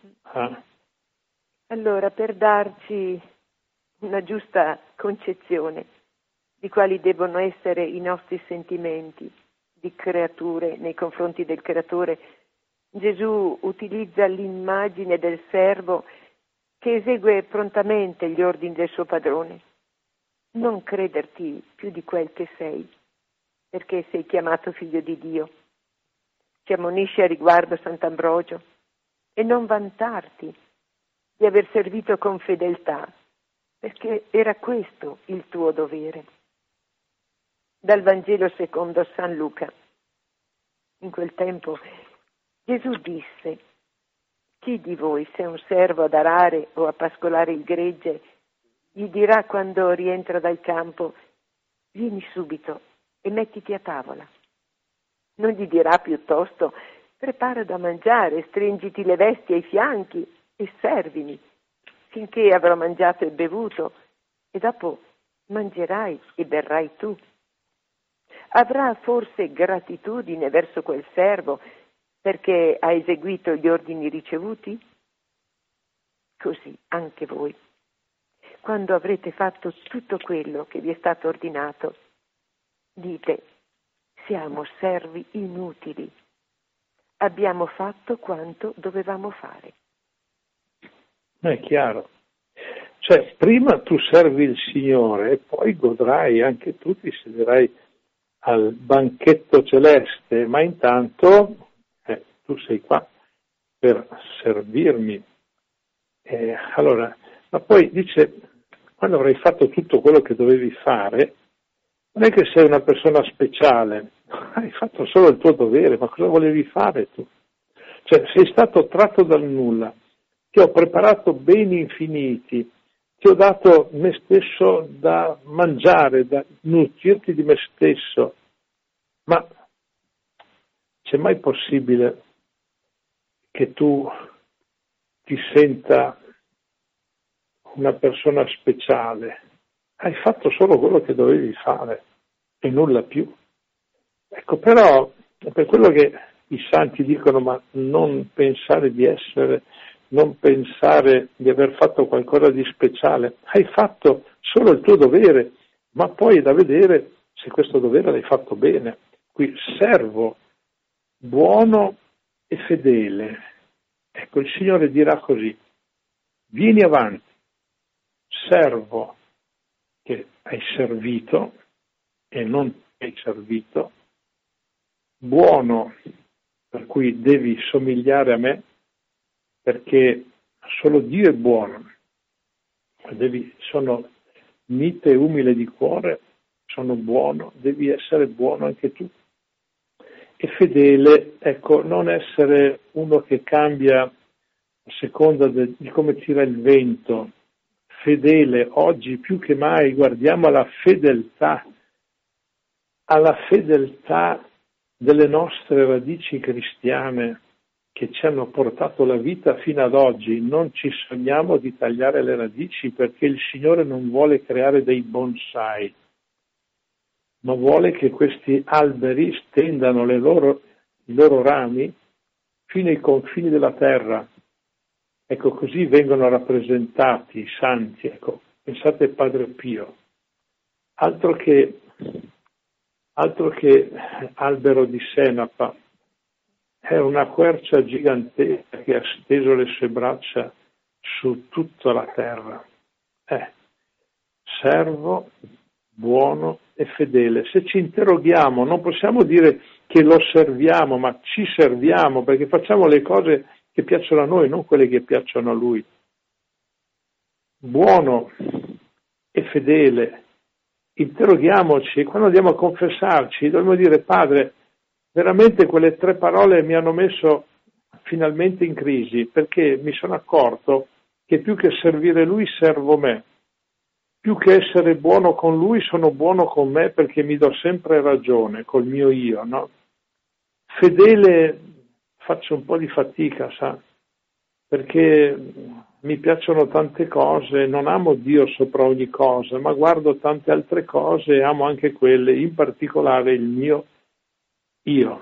B: Allora, per darci una giusta concezione di quali devono essere i nostri sentimenti di creature nei confronti del Creatore, Gesù utilizza l'immagine del servo che esegue prontamente gli ordini del suo padrone. Non crederti più di quel che sei, perché sei chiamato figlio di Dio. Ci ammonisce a riguardo Sant'Ambrogio, e non vantarti di aver servito con fedeltà, perché era questo il tuo dovere. Dal Vangelo secondo San Luca. In quel tempo Gesù disse: chi di voi, se è un servo ad arare o a pascolare il gregge, gli dirà quando rientra dal campo: vieni subito e mettiti a tavola? Non gli dirà piuttosto: prepara da mangiare, stringiti le vesti ai fianchi e servimi, finché avrò mangiato e bevuto, e dopo mangerai e berrai tu. Avrà forse gratitudine verso quel servo perché ha eseguito gli ordini ricevuti? Così anche voi, quando avrete fatto tutto quello che vi è stato ordinato, dite: siamo servi inutili, abbiamo fatto quanto dovevamo fare.
A: È chiaro. Cioè, prima tu servi il Signore e poi godrai, anche tu ti siederai al banchetto celeste, ma intanto tu sei qua per servirmi. Allora, ma poi dice, quando avrai fatto tutto quello che dovevi fare, non è che sei una persona speciale, hai fatto solo il tuo dovere, ma cosa volevi fare tu? Cioè, sei stato tratto dal nulla, ti ho preparato beni infiniti, ti ho dato me stesso da mangiare, da nutrirti di me stesso, ma c'è mai possibile che tu ti senta una persona speciale, hai fatto solo quello che dovevi fare e nulla più. Ecco, però è per quello che i santi dicono: ma non pensare non pensare di aver fatto qualcosa di speciale, hai fatto solo il tuo dovere, ma poi è da vedere se questo dovere l'hai fatto bene. Qui servo buono e fedele. Ecco, il Signore dirà così: vieni avanti, servo che hai servito e non hai servito, buono per cui devi somigliare a me, perché solo Dio è buono. Sono mite e umile di cuore, sono buono, devi essere buono anche tu. E fedele, ecco, non essere uno che cambia a seconda di come tira il vento. Fedele, oggi più che mai guardiamo alla fedeltà delle nostre radici cristiane che ci hanno portato la vita fino ad oggi. Non ci sogniamo di tagliare le radici, perché il Signore non vuole creare dei bonsai, ma vuole che questi alberi stendano i loro rami fino ai confini della terra. Ecco, così vengono rappresentati i santi. Ecco, pensate a Padre Pio, altro che albero di senapa, è una quercia gigantesca che ha steso le sue braccia su tutta la terra. Servo buono e fedele. Se ci interroghiamo, non possiamo dire che lo serviamo, ma ci serviamo, perché facciamo le cose che piacciono a noi, non quelle che piacciono a Lui. Buono e fedele. Interroghiamoci, quando andiamo a confessarci, dobbiamo dire: Padre, veramente quelle 3 parole mi hanno messo finalmente in crisi, perché mi sono accorto che più che servire Lui servo me. Più che essere buono con Lui sono buono con me, perché mi do sempre ragione col mio io, no? Fedele faccio un po' di fatica, sa? Perché mi piacciono tante cose, non amo Dio sopra ogni cosa, ma guardo tante altre cose e amo anche quelle, in particolare il mio io.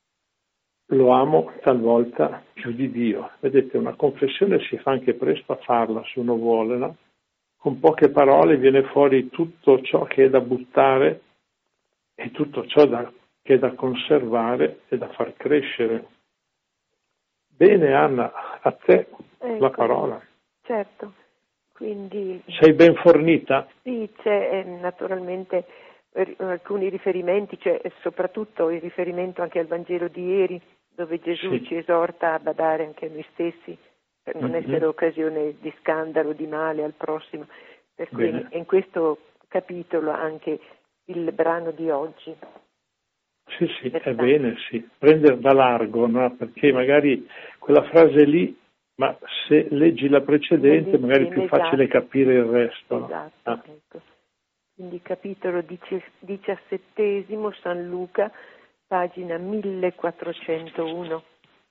A: Lo amo talvolta più di Dio. Vedete, una confessione si fa anche presto a farla, se uno vuole, no? Con poche parole viene fuori tutto ciò che è da buttare e tutto ciò che è da conservare e da far crescere. Bene, Anna, a te la parola.
B: Certo, quindi...
A: Sei ben fornita?
B: Sì, c'è naturalmente alcuni riferimenti, c'è soprattutto il riferimento anche al Vangelo di ieri, dove Gesù ci esorta a badare anche a noi stessi, per non essere occasione di scandalo, di male al prossimo. Per cui in questo capitolo anche il brano di oggi.
A: Sì, è bene, sì. Prendere da largo, no? Perché magari quella frase lì, ma se leggi la precedente magari è più facile capire il resto.
B: Esatto, ecco. Quindi capitolo 17, San Luca, pagina 1401.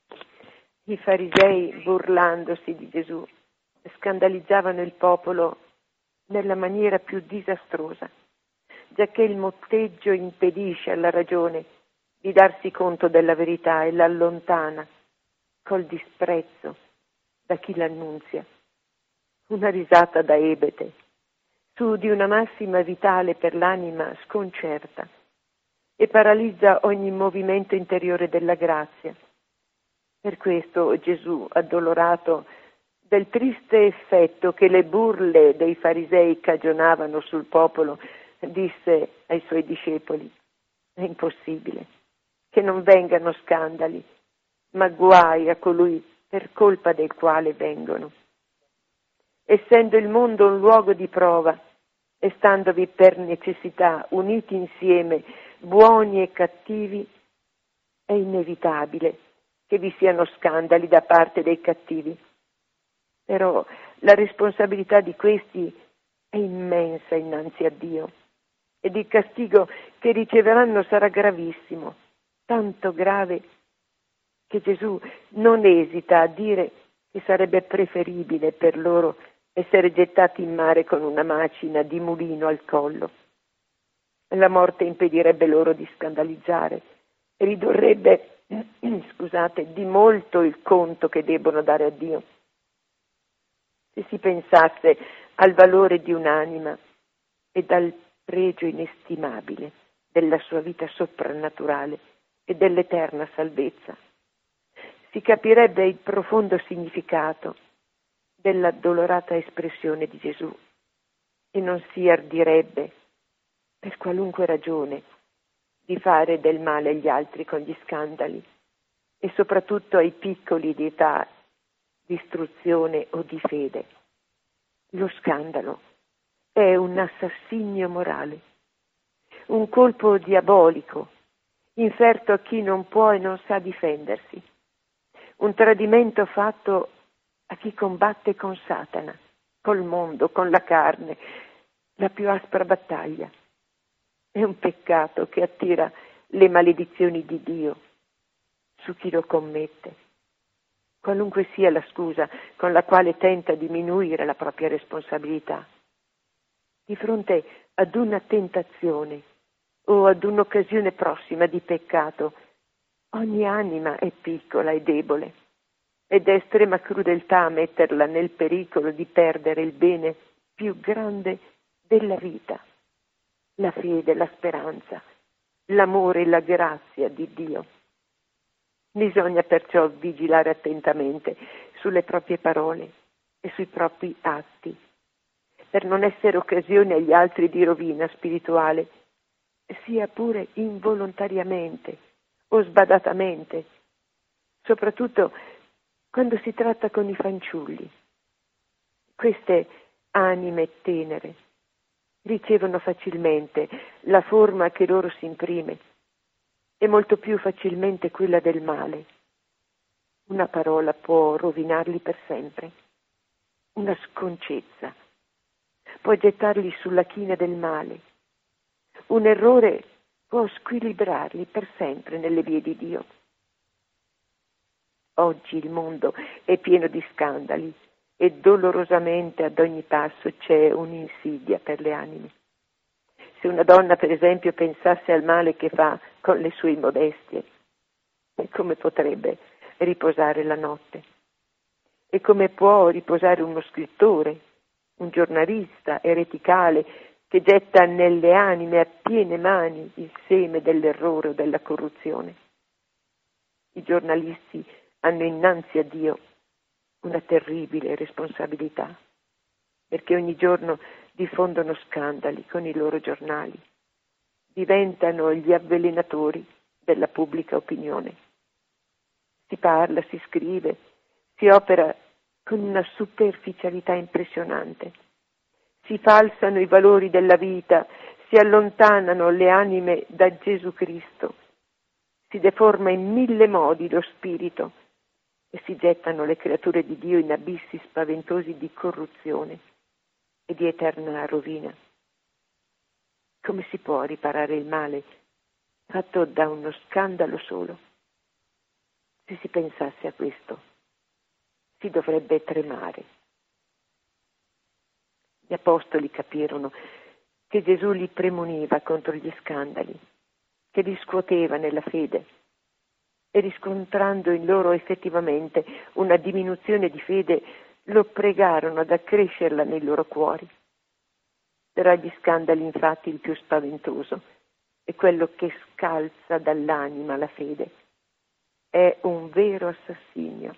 B: I farisei, burlandosi di Gesù, scandalizzavano il popolo nella maniera più disastrosa, giacché il motteggio impedisce alla ragione di darsi conto della verità e l'allontana col disprezzo da chi l'annunzia. Una risata da ebete su di una massima vitale per l'anima sconcerta e paralizza ogni movimento interiore della grazia. Per questo Gesù, addolorato del triste effetto che le burle dei farisei cagionavano sul popolo, disse ai suoi discepoli: è impossibile che non vengano scandali, ma guai a colui per colpa del quale vengono. Essendo il mondo un luogo di prova, e standovi per necessità uniti insieme, buoni e cattivi, è inevitabile che vi siano scandali da parte dei cattivi. Però la responsabilità di questi è immensa innanzi a Dio, ed il castigo che riceveranno sarà gravissimo, tanto grave che Gesù non esita a dire che sarebbe preferibile per loro essere gettati in mare con una macina di mulino al collo. La morte impedirebbe loro di scandalizzare, ridurrebbe, di molto il conto che debbono dare a Dio. Se si pensasse al valore di un'anima e dal pregio inestimabile della sua vita soprannaturale e dell'eterna salvezza, si capirebbe il profondo significato della dolorata espressione di Gesù e non si ardirebbe, per qualunque ragione, di fare del male agli altri con gli scandali e soprattutto ai piccoli di età, di istruzione o di fede. Lo scandalo è un assassinio morale, un colpo diabolico, inferto a chi non può e non sa difendersi, un tradimento fatto a chi combatte con Satana, col mondo, con la carne, la più aspra battaglia. È un peccato che attira le maledizioni di Dio su chi lo commette, qualunque sia la scusa con la quale tenta di diminuire la propria responsabilità. Di fronte ad una tentazione o ad un'occasione prossima di peccato, ogni anima è piccola e debole ed è estrema crudeltà metterla nel pericolo di perdere il bene più grande della vita, la fede, la speranza, l'amore e la grazia di Dio. Bisogna perciò vigilare attentamente sulle proprie parole e sui propri atti, per non essere occasione agli altri di rovina spirituale, sia pure involontariamente o sbadatamente, soprattutto quando si tratta con i fanciulli. Queste anime tenere ricevono facilmente la forma che loro si imprime e molto più facilmente quella del male. Una parola può rovinarli per sempre, una sconcezza può gettarli sulla china del male, un errore può squilibrarli per sempre nelle vie di Dio. Oggi il mondo è pieno di scandali e dolorosamente ad ogni passo c'è un'insidia per le anime. Se una donna, per esempio, pensasse al male che fa con le sue immodestie, come potrebbe riposare la notte? E come può riposare uno scrittore, un giornalista ereticale che getta nelle anime a piene mani il seme dell'errore o della corruzione? I giornalisti hanno innanzi a Dio una terribile responsabilità, perché ogni giorno diffondono scandali con i loro giornali, diventano gli avvelenatori della pubblica opinione. Si parla, si scrive, si opera con una superficialità impressionante, si falsano i valori della vita, si allontanano le anime da Gesù Cristo, si deforma in 1000 modi lo spirito e si gettano le creature di Dio in abissi spaventosi di corruzione e di eterna rovina. Come si può riparare il male fatto da uno scandalo solo? Se si pensasse a questo, si dovrebbe tremare. Gli apostoli capirono che Gesù li premoniva contro gli scandali, che li scuoteva nella fede, e riscontrando in loro effettivamente una diminuzione di fede, lo pregarono ad accrescerla nei loro cuori. Tra gli scandali, infatti, il più spaventoso è quello che scalza dall'anima la fede. È un vero assassinio,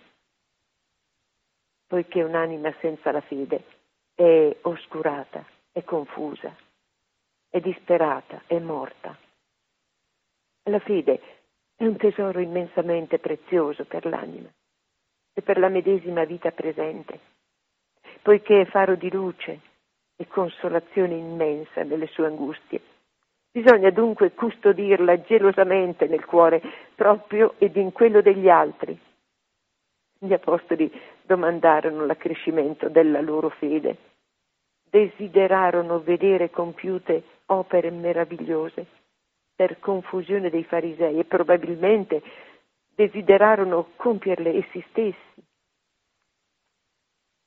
B: poiché un'anima senza la fede è oscurata, è confusa, è disperata, è morta. La fede è un tesoro immensamente prezioso per l'anima e per la medesima vita presente, poiché è faro di luce e consolazione immensa nelle sue angustie. Bisogna dunque custodirla gelosamente nel cuore proprio ed in quello degli altri. Gli apostoli domandarono l'accrescimento della loro fede, desiderarono vedere compiute opere meravigliose per confusione dei farisei e probabilmente desiderarono compierle essi stessi.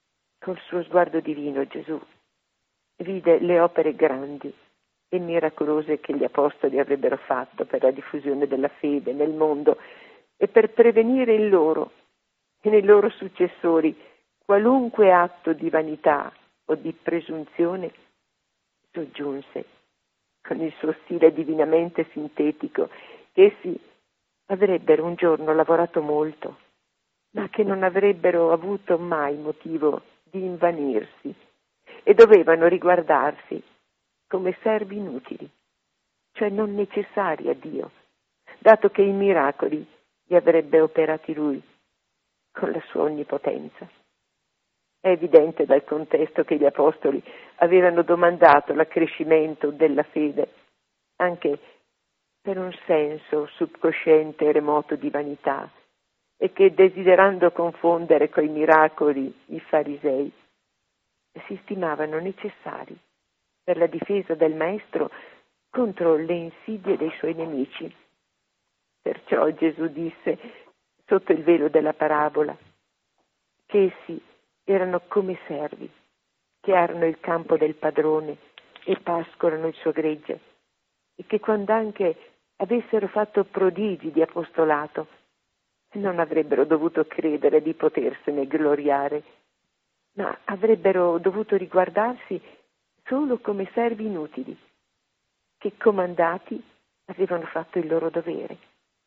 B: Col suo sguardo divino Gesù vide le opere grandi e miracolose che gli apostoli avrebbero fatto per la diffusione della fede nel mondo e per prevenire in loro e nei loro successori qualunque atto di vanità o di presunzione. Soggiunse con il suo stile divinamente sintetico che essi avrebbero un giorno lavorato molto, ma che non avrebbero avuto mai motivo di invanirsi e dovevano riguardarsi come servi inutili, cioè non necessari a Dio, dato che i miracoli li avrebbe operati Lui con la sua onnipotenza. È evidente dal contesto che gli apostoli avevano domandato l'accrescimento della fede, anche per un senso subconsciente e remoto di vanità, e che desiderando confondere coi miracoli i farisei, si stimavano necessari per la difesa del Maestro contro le insidie dei suoi nemici. Perciò Gesù disse, sotto il velo della parabola, che essi erano come servi che arano il campo del padrone e pascolano il suo gregge, e che quando anche avessero fatto prodigi di apostolato non avrebbero dovuto credere di potersene gloriare, ma avrebbero dovuto riguardarsi solo come servi inutili, che comandati avevano fatto il loro dovere.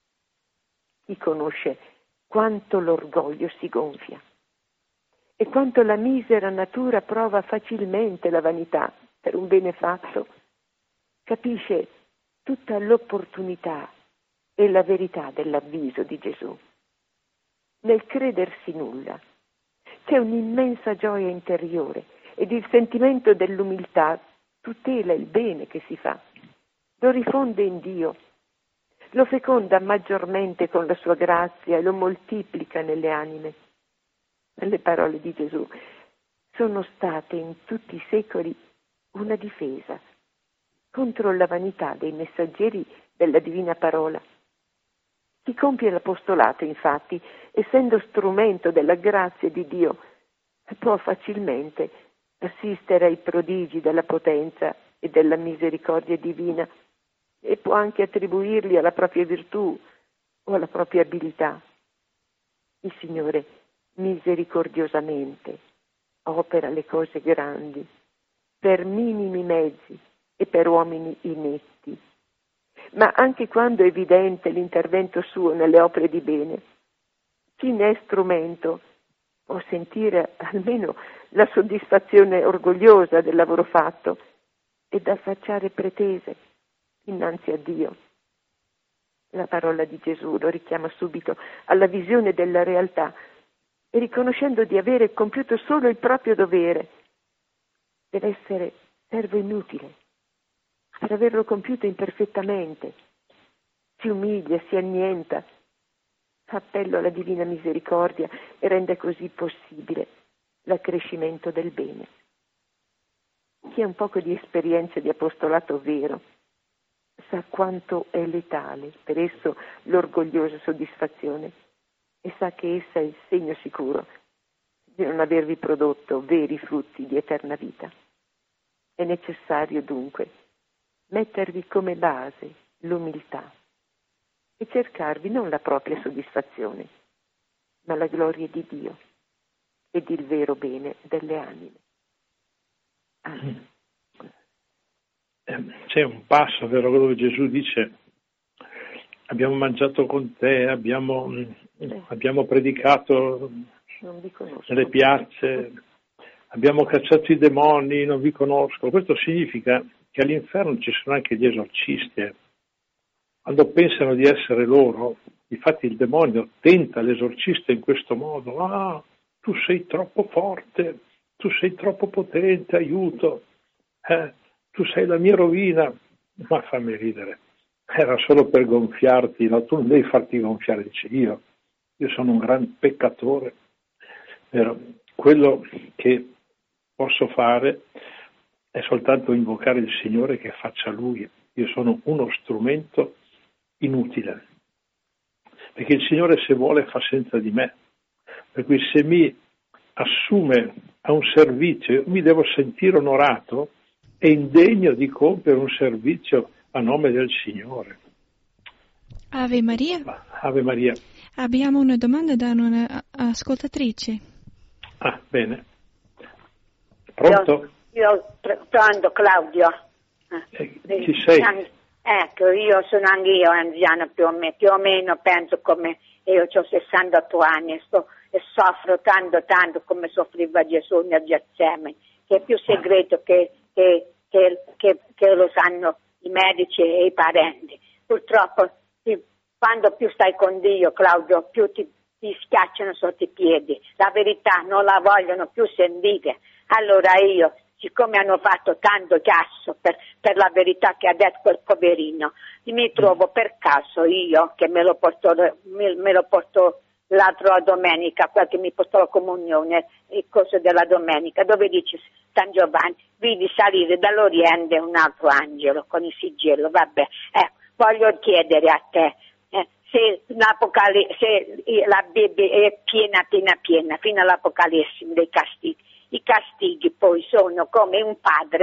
B: Chi conosce quanto l'orgoglio si gonfia e quanto la misera natura prova facilmente la vanità per un bene fatto, capisce tutta l'opportunità e la verità dell'avviso di Gesù. Nel credersi nulla c'è un'immensa gioia interiore ed il sentimento dell'umiltà tutela il bene che si fa, lo rifonde in Dio, lo feconda maggiormente con la sua grazia e lo moltiplica nelle anime. Le parole di Gesù sono state in tutti i secoli una difesa contro la vanità dei messaggeri della divina parola. Chi compie l'apostolato, infatti, essendo strumento della grazia di Dio, può facilmente assistere ai prodigi della potenza e della misericordia divina e può anche attribuirli alla propria virtù o alla propria abilità. Il Signore misericordiosamente opera le cose grandi per minimi mezzi e per uomini inetti, ma anche quando è evidente l'intervento suo nelle opere di bene, chi ne è strumento può sentire almeno la soddisfazione orgogliosa del lavoro fatto ed affacciare pretese innanzi a Dio. La parola di Gesù lo richiama subito alla visione della realtà e riconoscendo di avere compiuto solo il proprio dovere, deve essere servo inutile per averlo compiuto imperfettamente. Si umilia, si annienta, fa appello alla divina misericordia e rende così possibile l'accrescimento del bene. Chi ha un poco di esperienza di apostolato vero sa quanto è letale per esso l'orgogliosa soddisfazione e sa che essa è il segno sicuro di non avervi prodotto veri frutti di eterna vita. È necessario dunque mettervi come base l'umiltà e cercarvi non la propria soddisfazione, ma la gloria di Dio ed il vero bene delle anime. Amen.
A: C'è un passo, vero, dove Gesù dice: abbiamo mangiato con te, abbiamo predicato nelle piazze, abbiamo cacciato i demoni, non vi conosco. Questo significa che all'inferno ci sono anche gli esorcisti. Quando pensano di essere loro, infatti il demonio tenta l'esorcista in questo modo: ah, tu sei troppo forte, tu sei troppo potente, aiuto, tu sei la mia rovina. Ma fammi ridere, era solo per gonfiarti, no? Tu non devi farti gonfiare, dice io sono un gran peccatore, però quello che posso fare è soltanto invocare il Signore che faccia Lui. Io sono uno strumento inutile, perché il Signore se vuole fa senza di me, per cui se mi assume a un servizio, io mi devo sentire onorato e indegno di compiere un servizio a nome del Signore.
C: Ave Maria.
A: Ave Maria.
C: Abbiamo una domanda da un'ascoltatrice.
A: Ah, bene. Pronto?
D: Io pronto, Claudio.
A: Ci sei?
D: Ecco, io sono anche io anziana più o meno penso come io ho 68 anni e soffro tanto come soffriva Gesù nel Getsemani, che è più segreto che lo sanno i medici e i parenti. Purtroppo quando più stai con Dio, Claudio, più ti schiacciano sotto i piedi, la verità non la vogliono più sentire. Allora io, siccome hanno fatto tanto chiasso per la verità che ha detto quel poverino, mi trovo per caso io, che me lo porto l'altra domenica, quel che mi portò la comunione, il corso della domenica, dove dice San Giovanni, vidi salire dall'Oriente un altro angelo con il sigillo, vabbè, voglio chiedere a te, se la Bibbia è piena, fino all'Apocalisse dei castighi. I castighi poi sono come un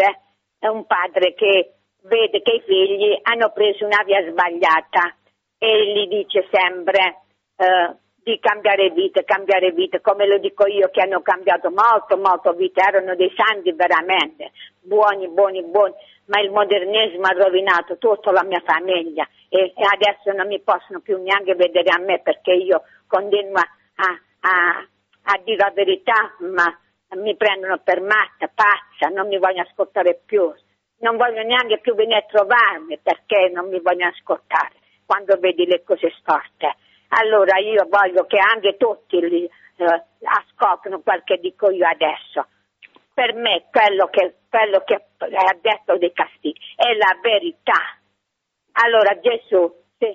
D: padre che vede che i figli hanno preso una via sbagliata e gli dice sempre di cambiare vita, come lo dico io, che hanno cambiato molto vita, erano dei santi veramente, buoni, ma il modernismo ha rovinato tutta la mia famiglia e adesso non mi possono più neanche vedere a me perché io continuo a dire la verità, ma mi prendono per matta, pazza, non mi vogliono ascoltare più, non voglio neanche più venire a trovarmi perché non mi vogliono ascoltare quando vedi le cose storte. Allora io voglio che anche tutti ascoltino quel che dico io adesso. Per me quello che ha detto dei castighi è la verità. Allora Gesù,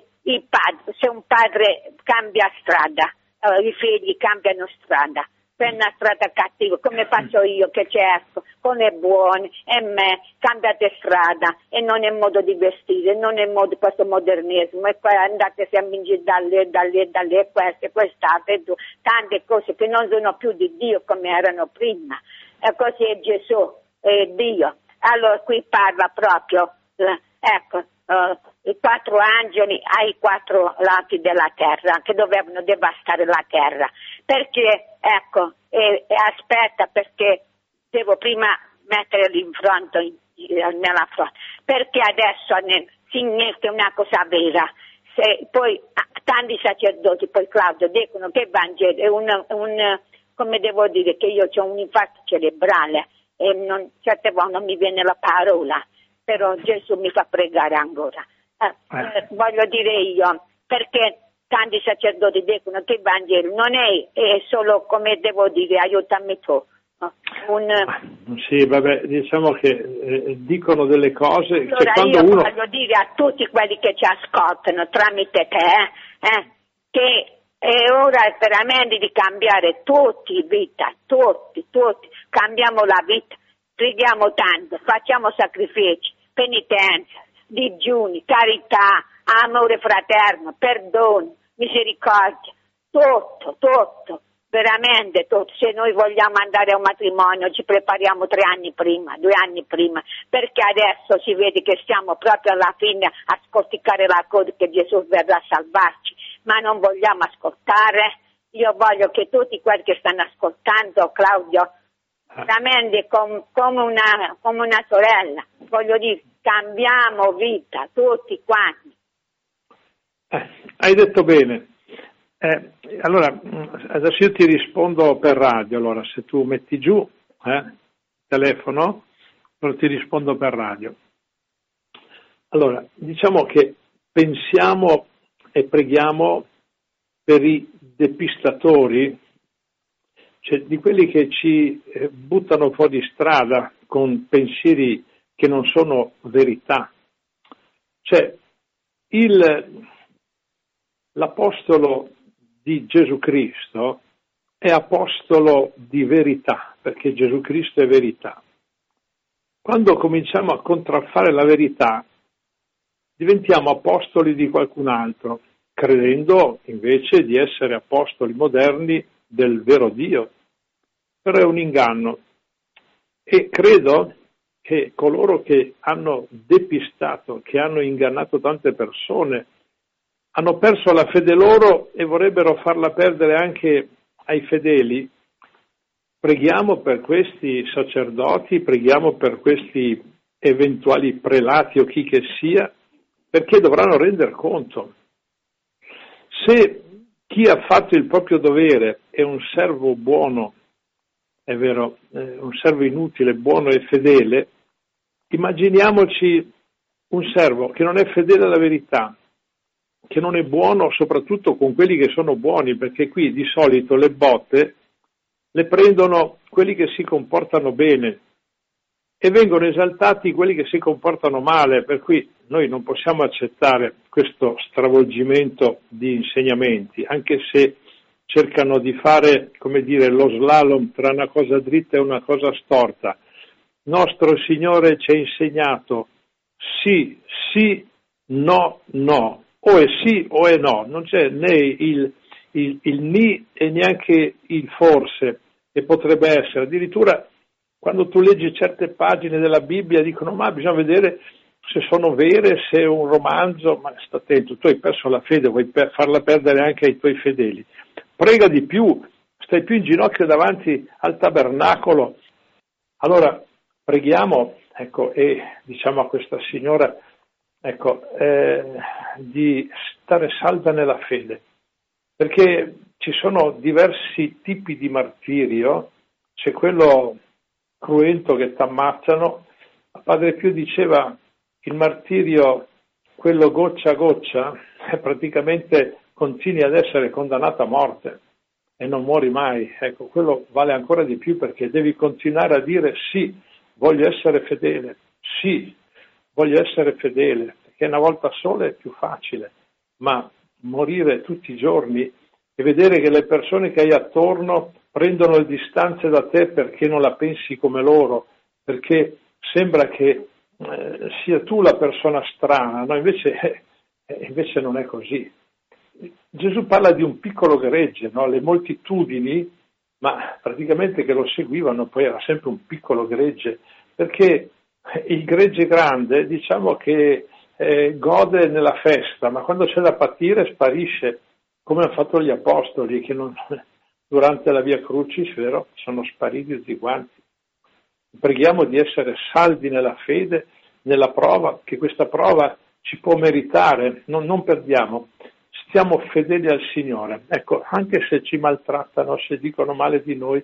D: se un padre cambia strada, i figli cambiano strada, per una strada cattiva, come faccio io che cerco, con le buone, e me, cambiate strada, e non è modo di vestire, non è modo questo modernismo, e poi andate sempre in giro da lì, e quest'altro, tante cose che non sono più di Dio come erano prima, e così è Gesù, è Dio. Allora qui parla proprio, i 4 angeli ai 4 lati della terra che dovevano devastare la terra, perché aspetta, perché devo prima mettere l'infronto nella fronte, perché adesso si innesca una cosa vera. Poi tanti sacerdoti, poi Claudio, dicono che il Vangelo è un come devo dire, che io ho un infarto cerebrale e certe volte non mi viene la parola, però Gesù mi fa pregare ancora. Voglio dire io, perché tanti sacerdoti dicono che il Vangelo non è solo, come devo dire, aiutami tu.
A: Sì, vabbè, diciamo che dicono delle cose.
D: Allora
A: quando
D: io
A: uno...
D: voglio dire a tutti quelli che ci ascoltano tramite te, che è ora veramente di cambiare tutti vita, tutti, cambiamo la vita, preghiamo tanto, facciamo sacrifici, penitenza, digiuni, carità, amore fraterno, perdono, misericordia, tutto, veramente tutto. Se noi vogliamo andare a un matrimonio ci prepariamo 3 anni prima, 2 anni prima, perché adesso si vede che stiamo proprio alla fine a scorticare la coda, che Gesù verrà a salvarci, ma non vogliamo ascoltare. Io voglio che tutti quelli che stanno ascoltando, Claudio, veramente come una sorella, voglio dire, cambiamo vita, tutti quanti.
A: Hai detto bene. Allora, adesso io ti rispondo per radio, allora se tu metti giù il telefono, allora ti rispondo per radio. Allora, diciamo che pensiamo e preghiamo per i depistatori, cioè di quelli che ci buttano fuori strada con pensieri che non sono verità. Cioè, l'apostolo di Gesù Cristo è apostolo di verità, perché Gesù Cristo è verità. Quando cominciamo a contraffare la verità, diventiamo apostoli di qualcun altro, credendo invece di essere apostoli moderni del vero Dio. però è un inganno. E credo che coloro che hanno depistato, che hanno ingannato tante persone, hanno perso la fede loro e vorrebbero farla perdere anche ai fedeli. Preghiamo per questi sacerdoti, preghiamo per questi eventuali prelati o chi che sia, perché dovranno render conto. Se chi ha fatto il proprio dovere è un servo buono, è vero, un servo inutile, buono e fedele, immaginiamoci un servo che non è fedele alla verità, che non è buono soprattutto con quelli che sono buoni, perché qui di solito le botte le prendono quelli che si comportano bene e vengono esaltati quelli che si comportano male, per cui noi non possiamo accettare questo stravolgimento di insegnamenti, anche se cercano di fare, come dire, lo slalom tra una cosa dritta e una cosa storta. Nostro Signore ci ha insegnato sì, sì, no, no, o è sì o è no, non c'è né il ni e neanche il forse, e potrebbe essere. Addirittura quando tu leggi certe pagine della Bibbia dicono ma bisogna vedere se sono vere, se è un romanzo, ma sta attento, tu hai perso la fede, vuoi farla perdere anche ai tuoi fedeli. Prega di più, stai più in ginocchio davanti al tabernacolo. Allora preghiamo, ecco, e diciamo a questa signora, ecco, di stare salda nella fede, perché ci sono diversi tipi di martirio, c'è quello cruento che t'ammazzano. Padre Pio diceva il martirio, quello goccia a goccia, praticamente continui ad essere condannato a morte e non muori mai. Ecco, quello vale ancora di più, perché devi continuare a dire sì, voglio essere fedele, sì, voglio essere fedele, perché una volta sola è più facile, ma morire tutti i giorni e vedere che le persone che hai attorno prendono le distanze da te perché non la pensi come loro, perché sembra che sia tu la persona strana, no? Invece non è così. Gesù parla di un piccolo gregge, no? Le moltitudini, ma praticamente che lo seguivano poi era sempre un piccolo gregge, perché il gregge grande diciamo che gode nella festa, ma quando c'è da patire sparisce, come hanno fatto gli apostoli che durante la Via Crucis, vero, sono spariti tutti quanti. Preghiamo di essere saldi nella fede, nella prova, che questa prova ci può meritare, non perdiamo, stiamo fedeli al Signore. Ecco, anche se ci maltrattano, se dicono male di noi,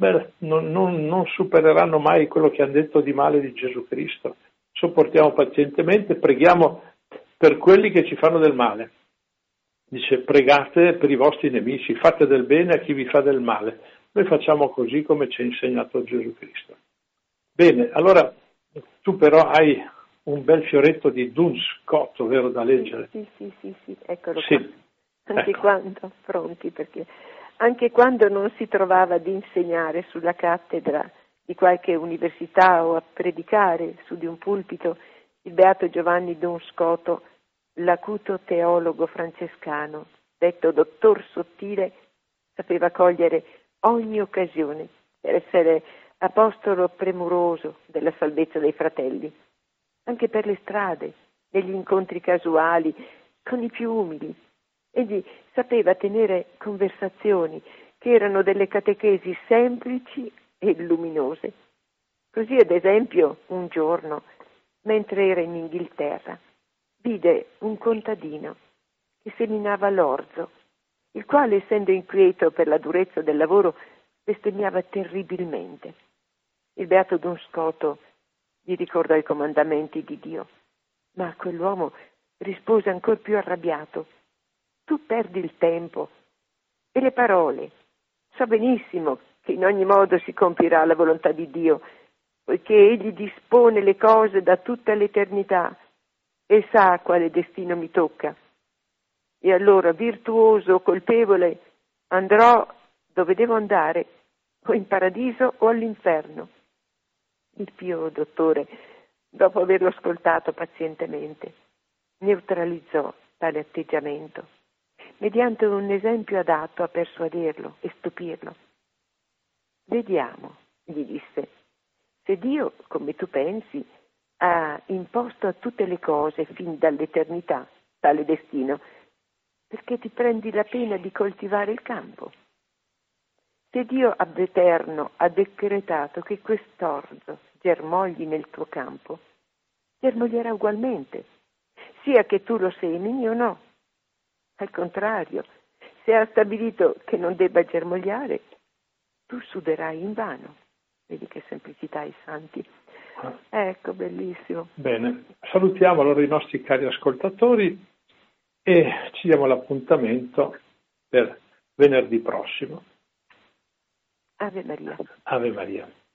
A: non supereranno mai quello che hanno detto di male di Gesù Cristo. Sopportiamo pazientemente, preghiamo per quelli che ci fanno del male. Dice, pregate per i vostri nemici, fate del bene a chi vi fa del male. Noi facciamo così come ci ha insegnato Gesù Cristo. Bene, allora tu però hai un bel fioretto di Duns Scott, vero, da leggere?
B: Sì, eccolo
A: sì.
B: Qua. Anche quando, pronti, perché anche quando non si trovava ad insegnare sulla cattedra di qualche università o a predicare su di un pulpito, il beato Giovanni Duns Scoto, l'acuto teologo francescano, detto dottor sottile, sapeva cogliere ogni occasione per essere apostolo premuroso della salvezza dei fratelli, anche per le strade, negli incontri casuali, con i più umili. Egli sapeva tenere conversazioni che erano delle catechesi semplici e luminose. Così, ad esempio, un giorno, mentre era in Inghilterra, vide un contadino che seminava l'orzo, il quale, essendo inquieto per la durezza del lavoro, bestemmiava terribilmente. Il beato Duns Scoto gli ricordò i comandamenti di Dio, ma quell'uomo rispose ancor più arrabbiato: tu perdi il tempo e le parole. So benissimo che in ogni modo si compirà la volontà di Dio, poiché Egli dispone le cose da tutta l'eternità e sa quale destino mi tocca. E allora, virtuoso o colpevole, andrò dove devo andare, o in paradiso o all'inferno. Il pio dottore, dopo averlo ascoltato pazientemente, neutralizzò tale atteggiamento, mediante un esempio adatto a persuaderlo e stupirlo. Vediamo, gli disse, se Dio, come tu pensi, ha imposto a tutte le cose fin dall'eternità tale destino, perché ti prendi la pena di coltivare il campo? Se Dio ab eterno ha decretato che quest'orzo germogli nel tuo campo, germoglierà ugualmente, sia che tu lo semini o no. Al contrario, se ha stabilito che non debba germogliare, tu suderai invano. Vedi che semplicità i santi. Ecco, bellissimo.
A: Bene, salutiamo allora i nostri cari ascoltatori e ci diamo l'appuntamento per venerdì prossimo.
B: Ave Maria.
A: Ave Maria.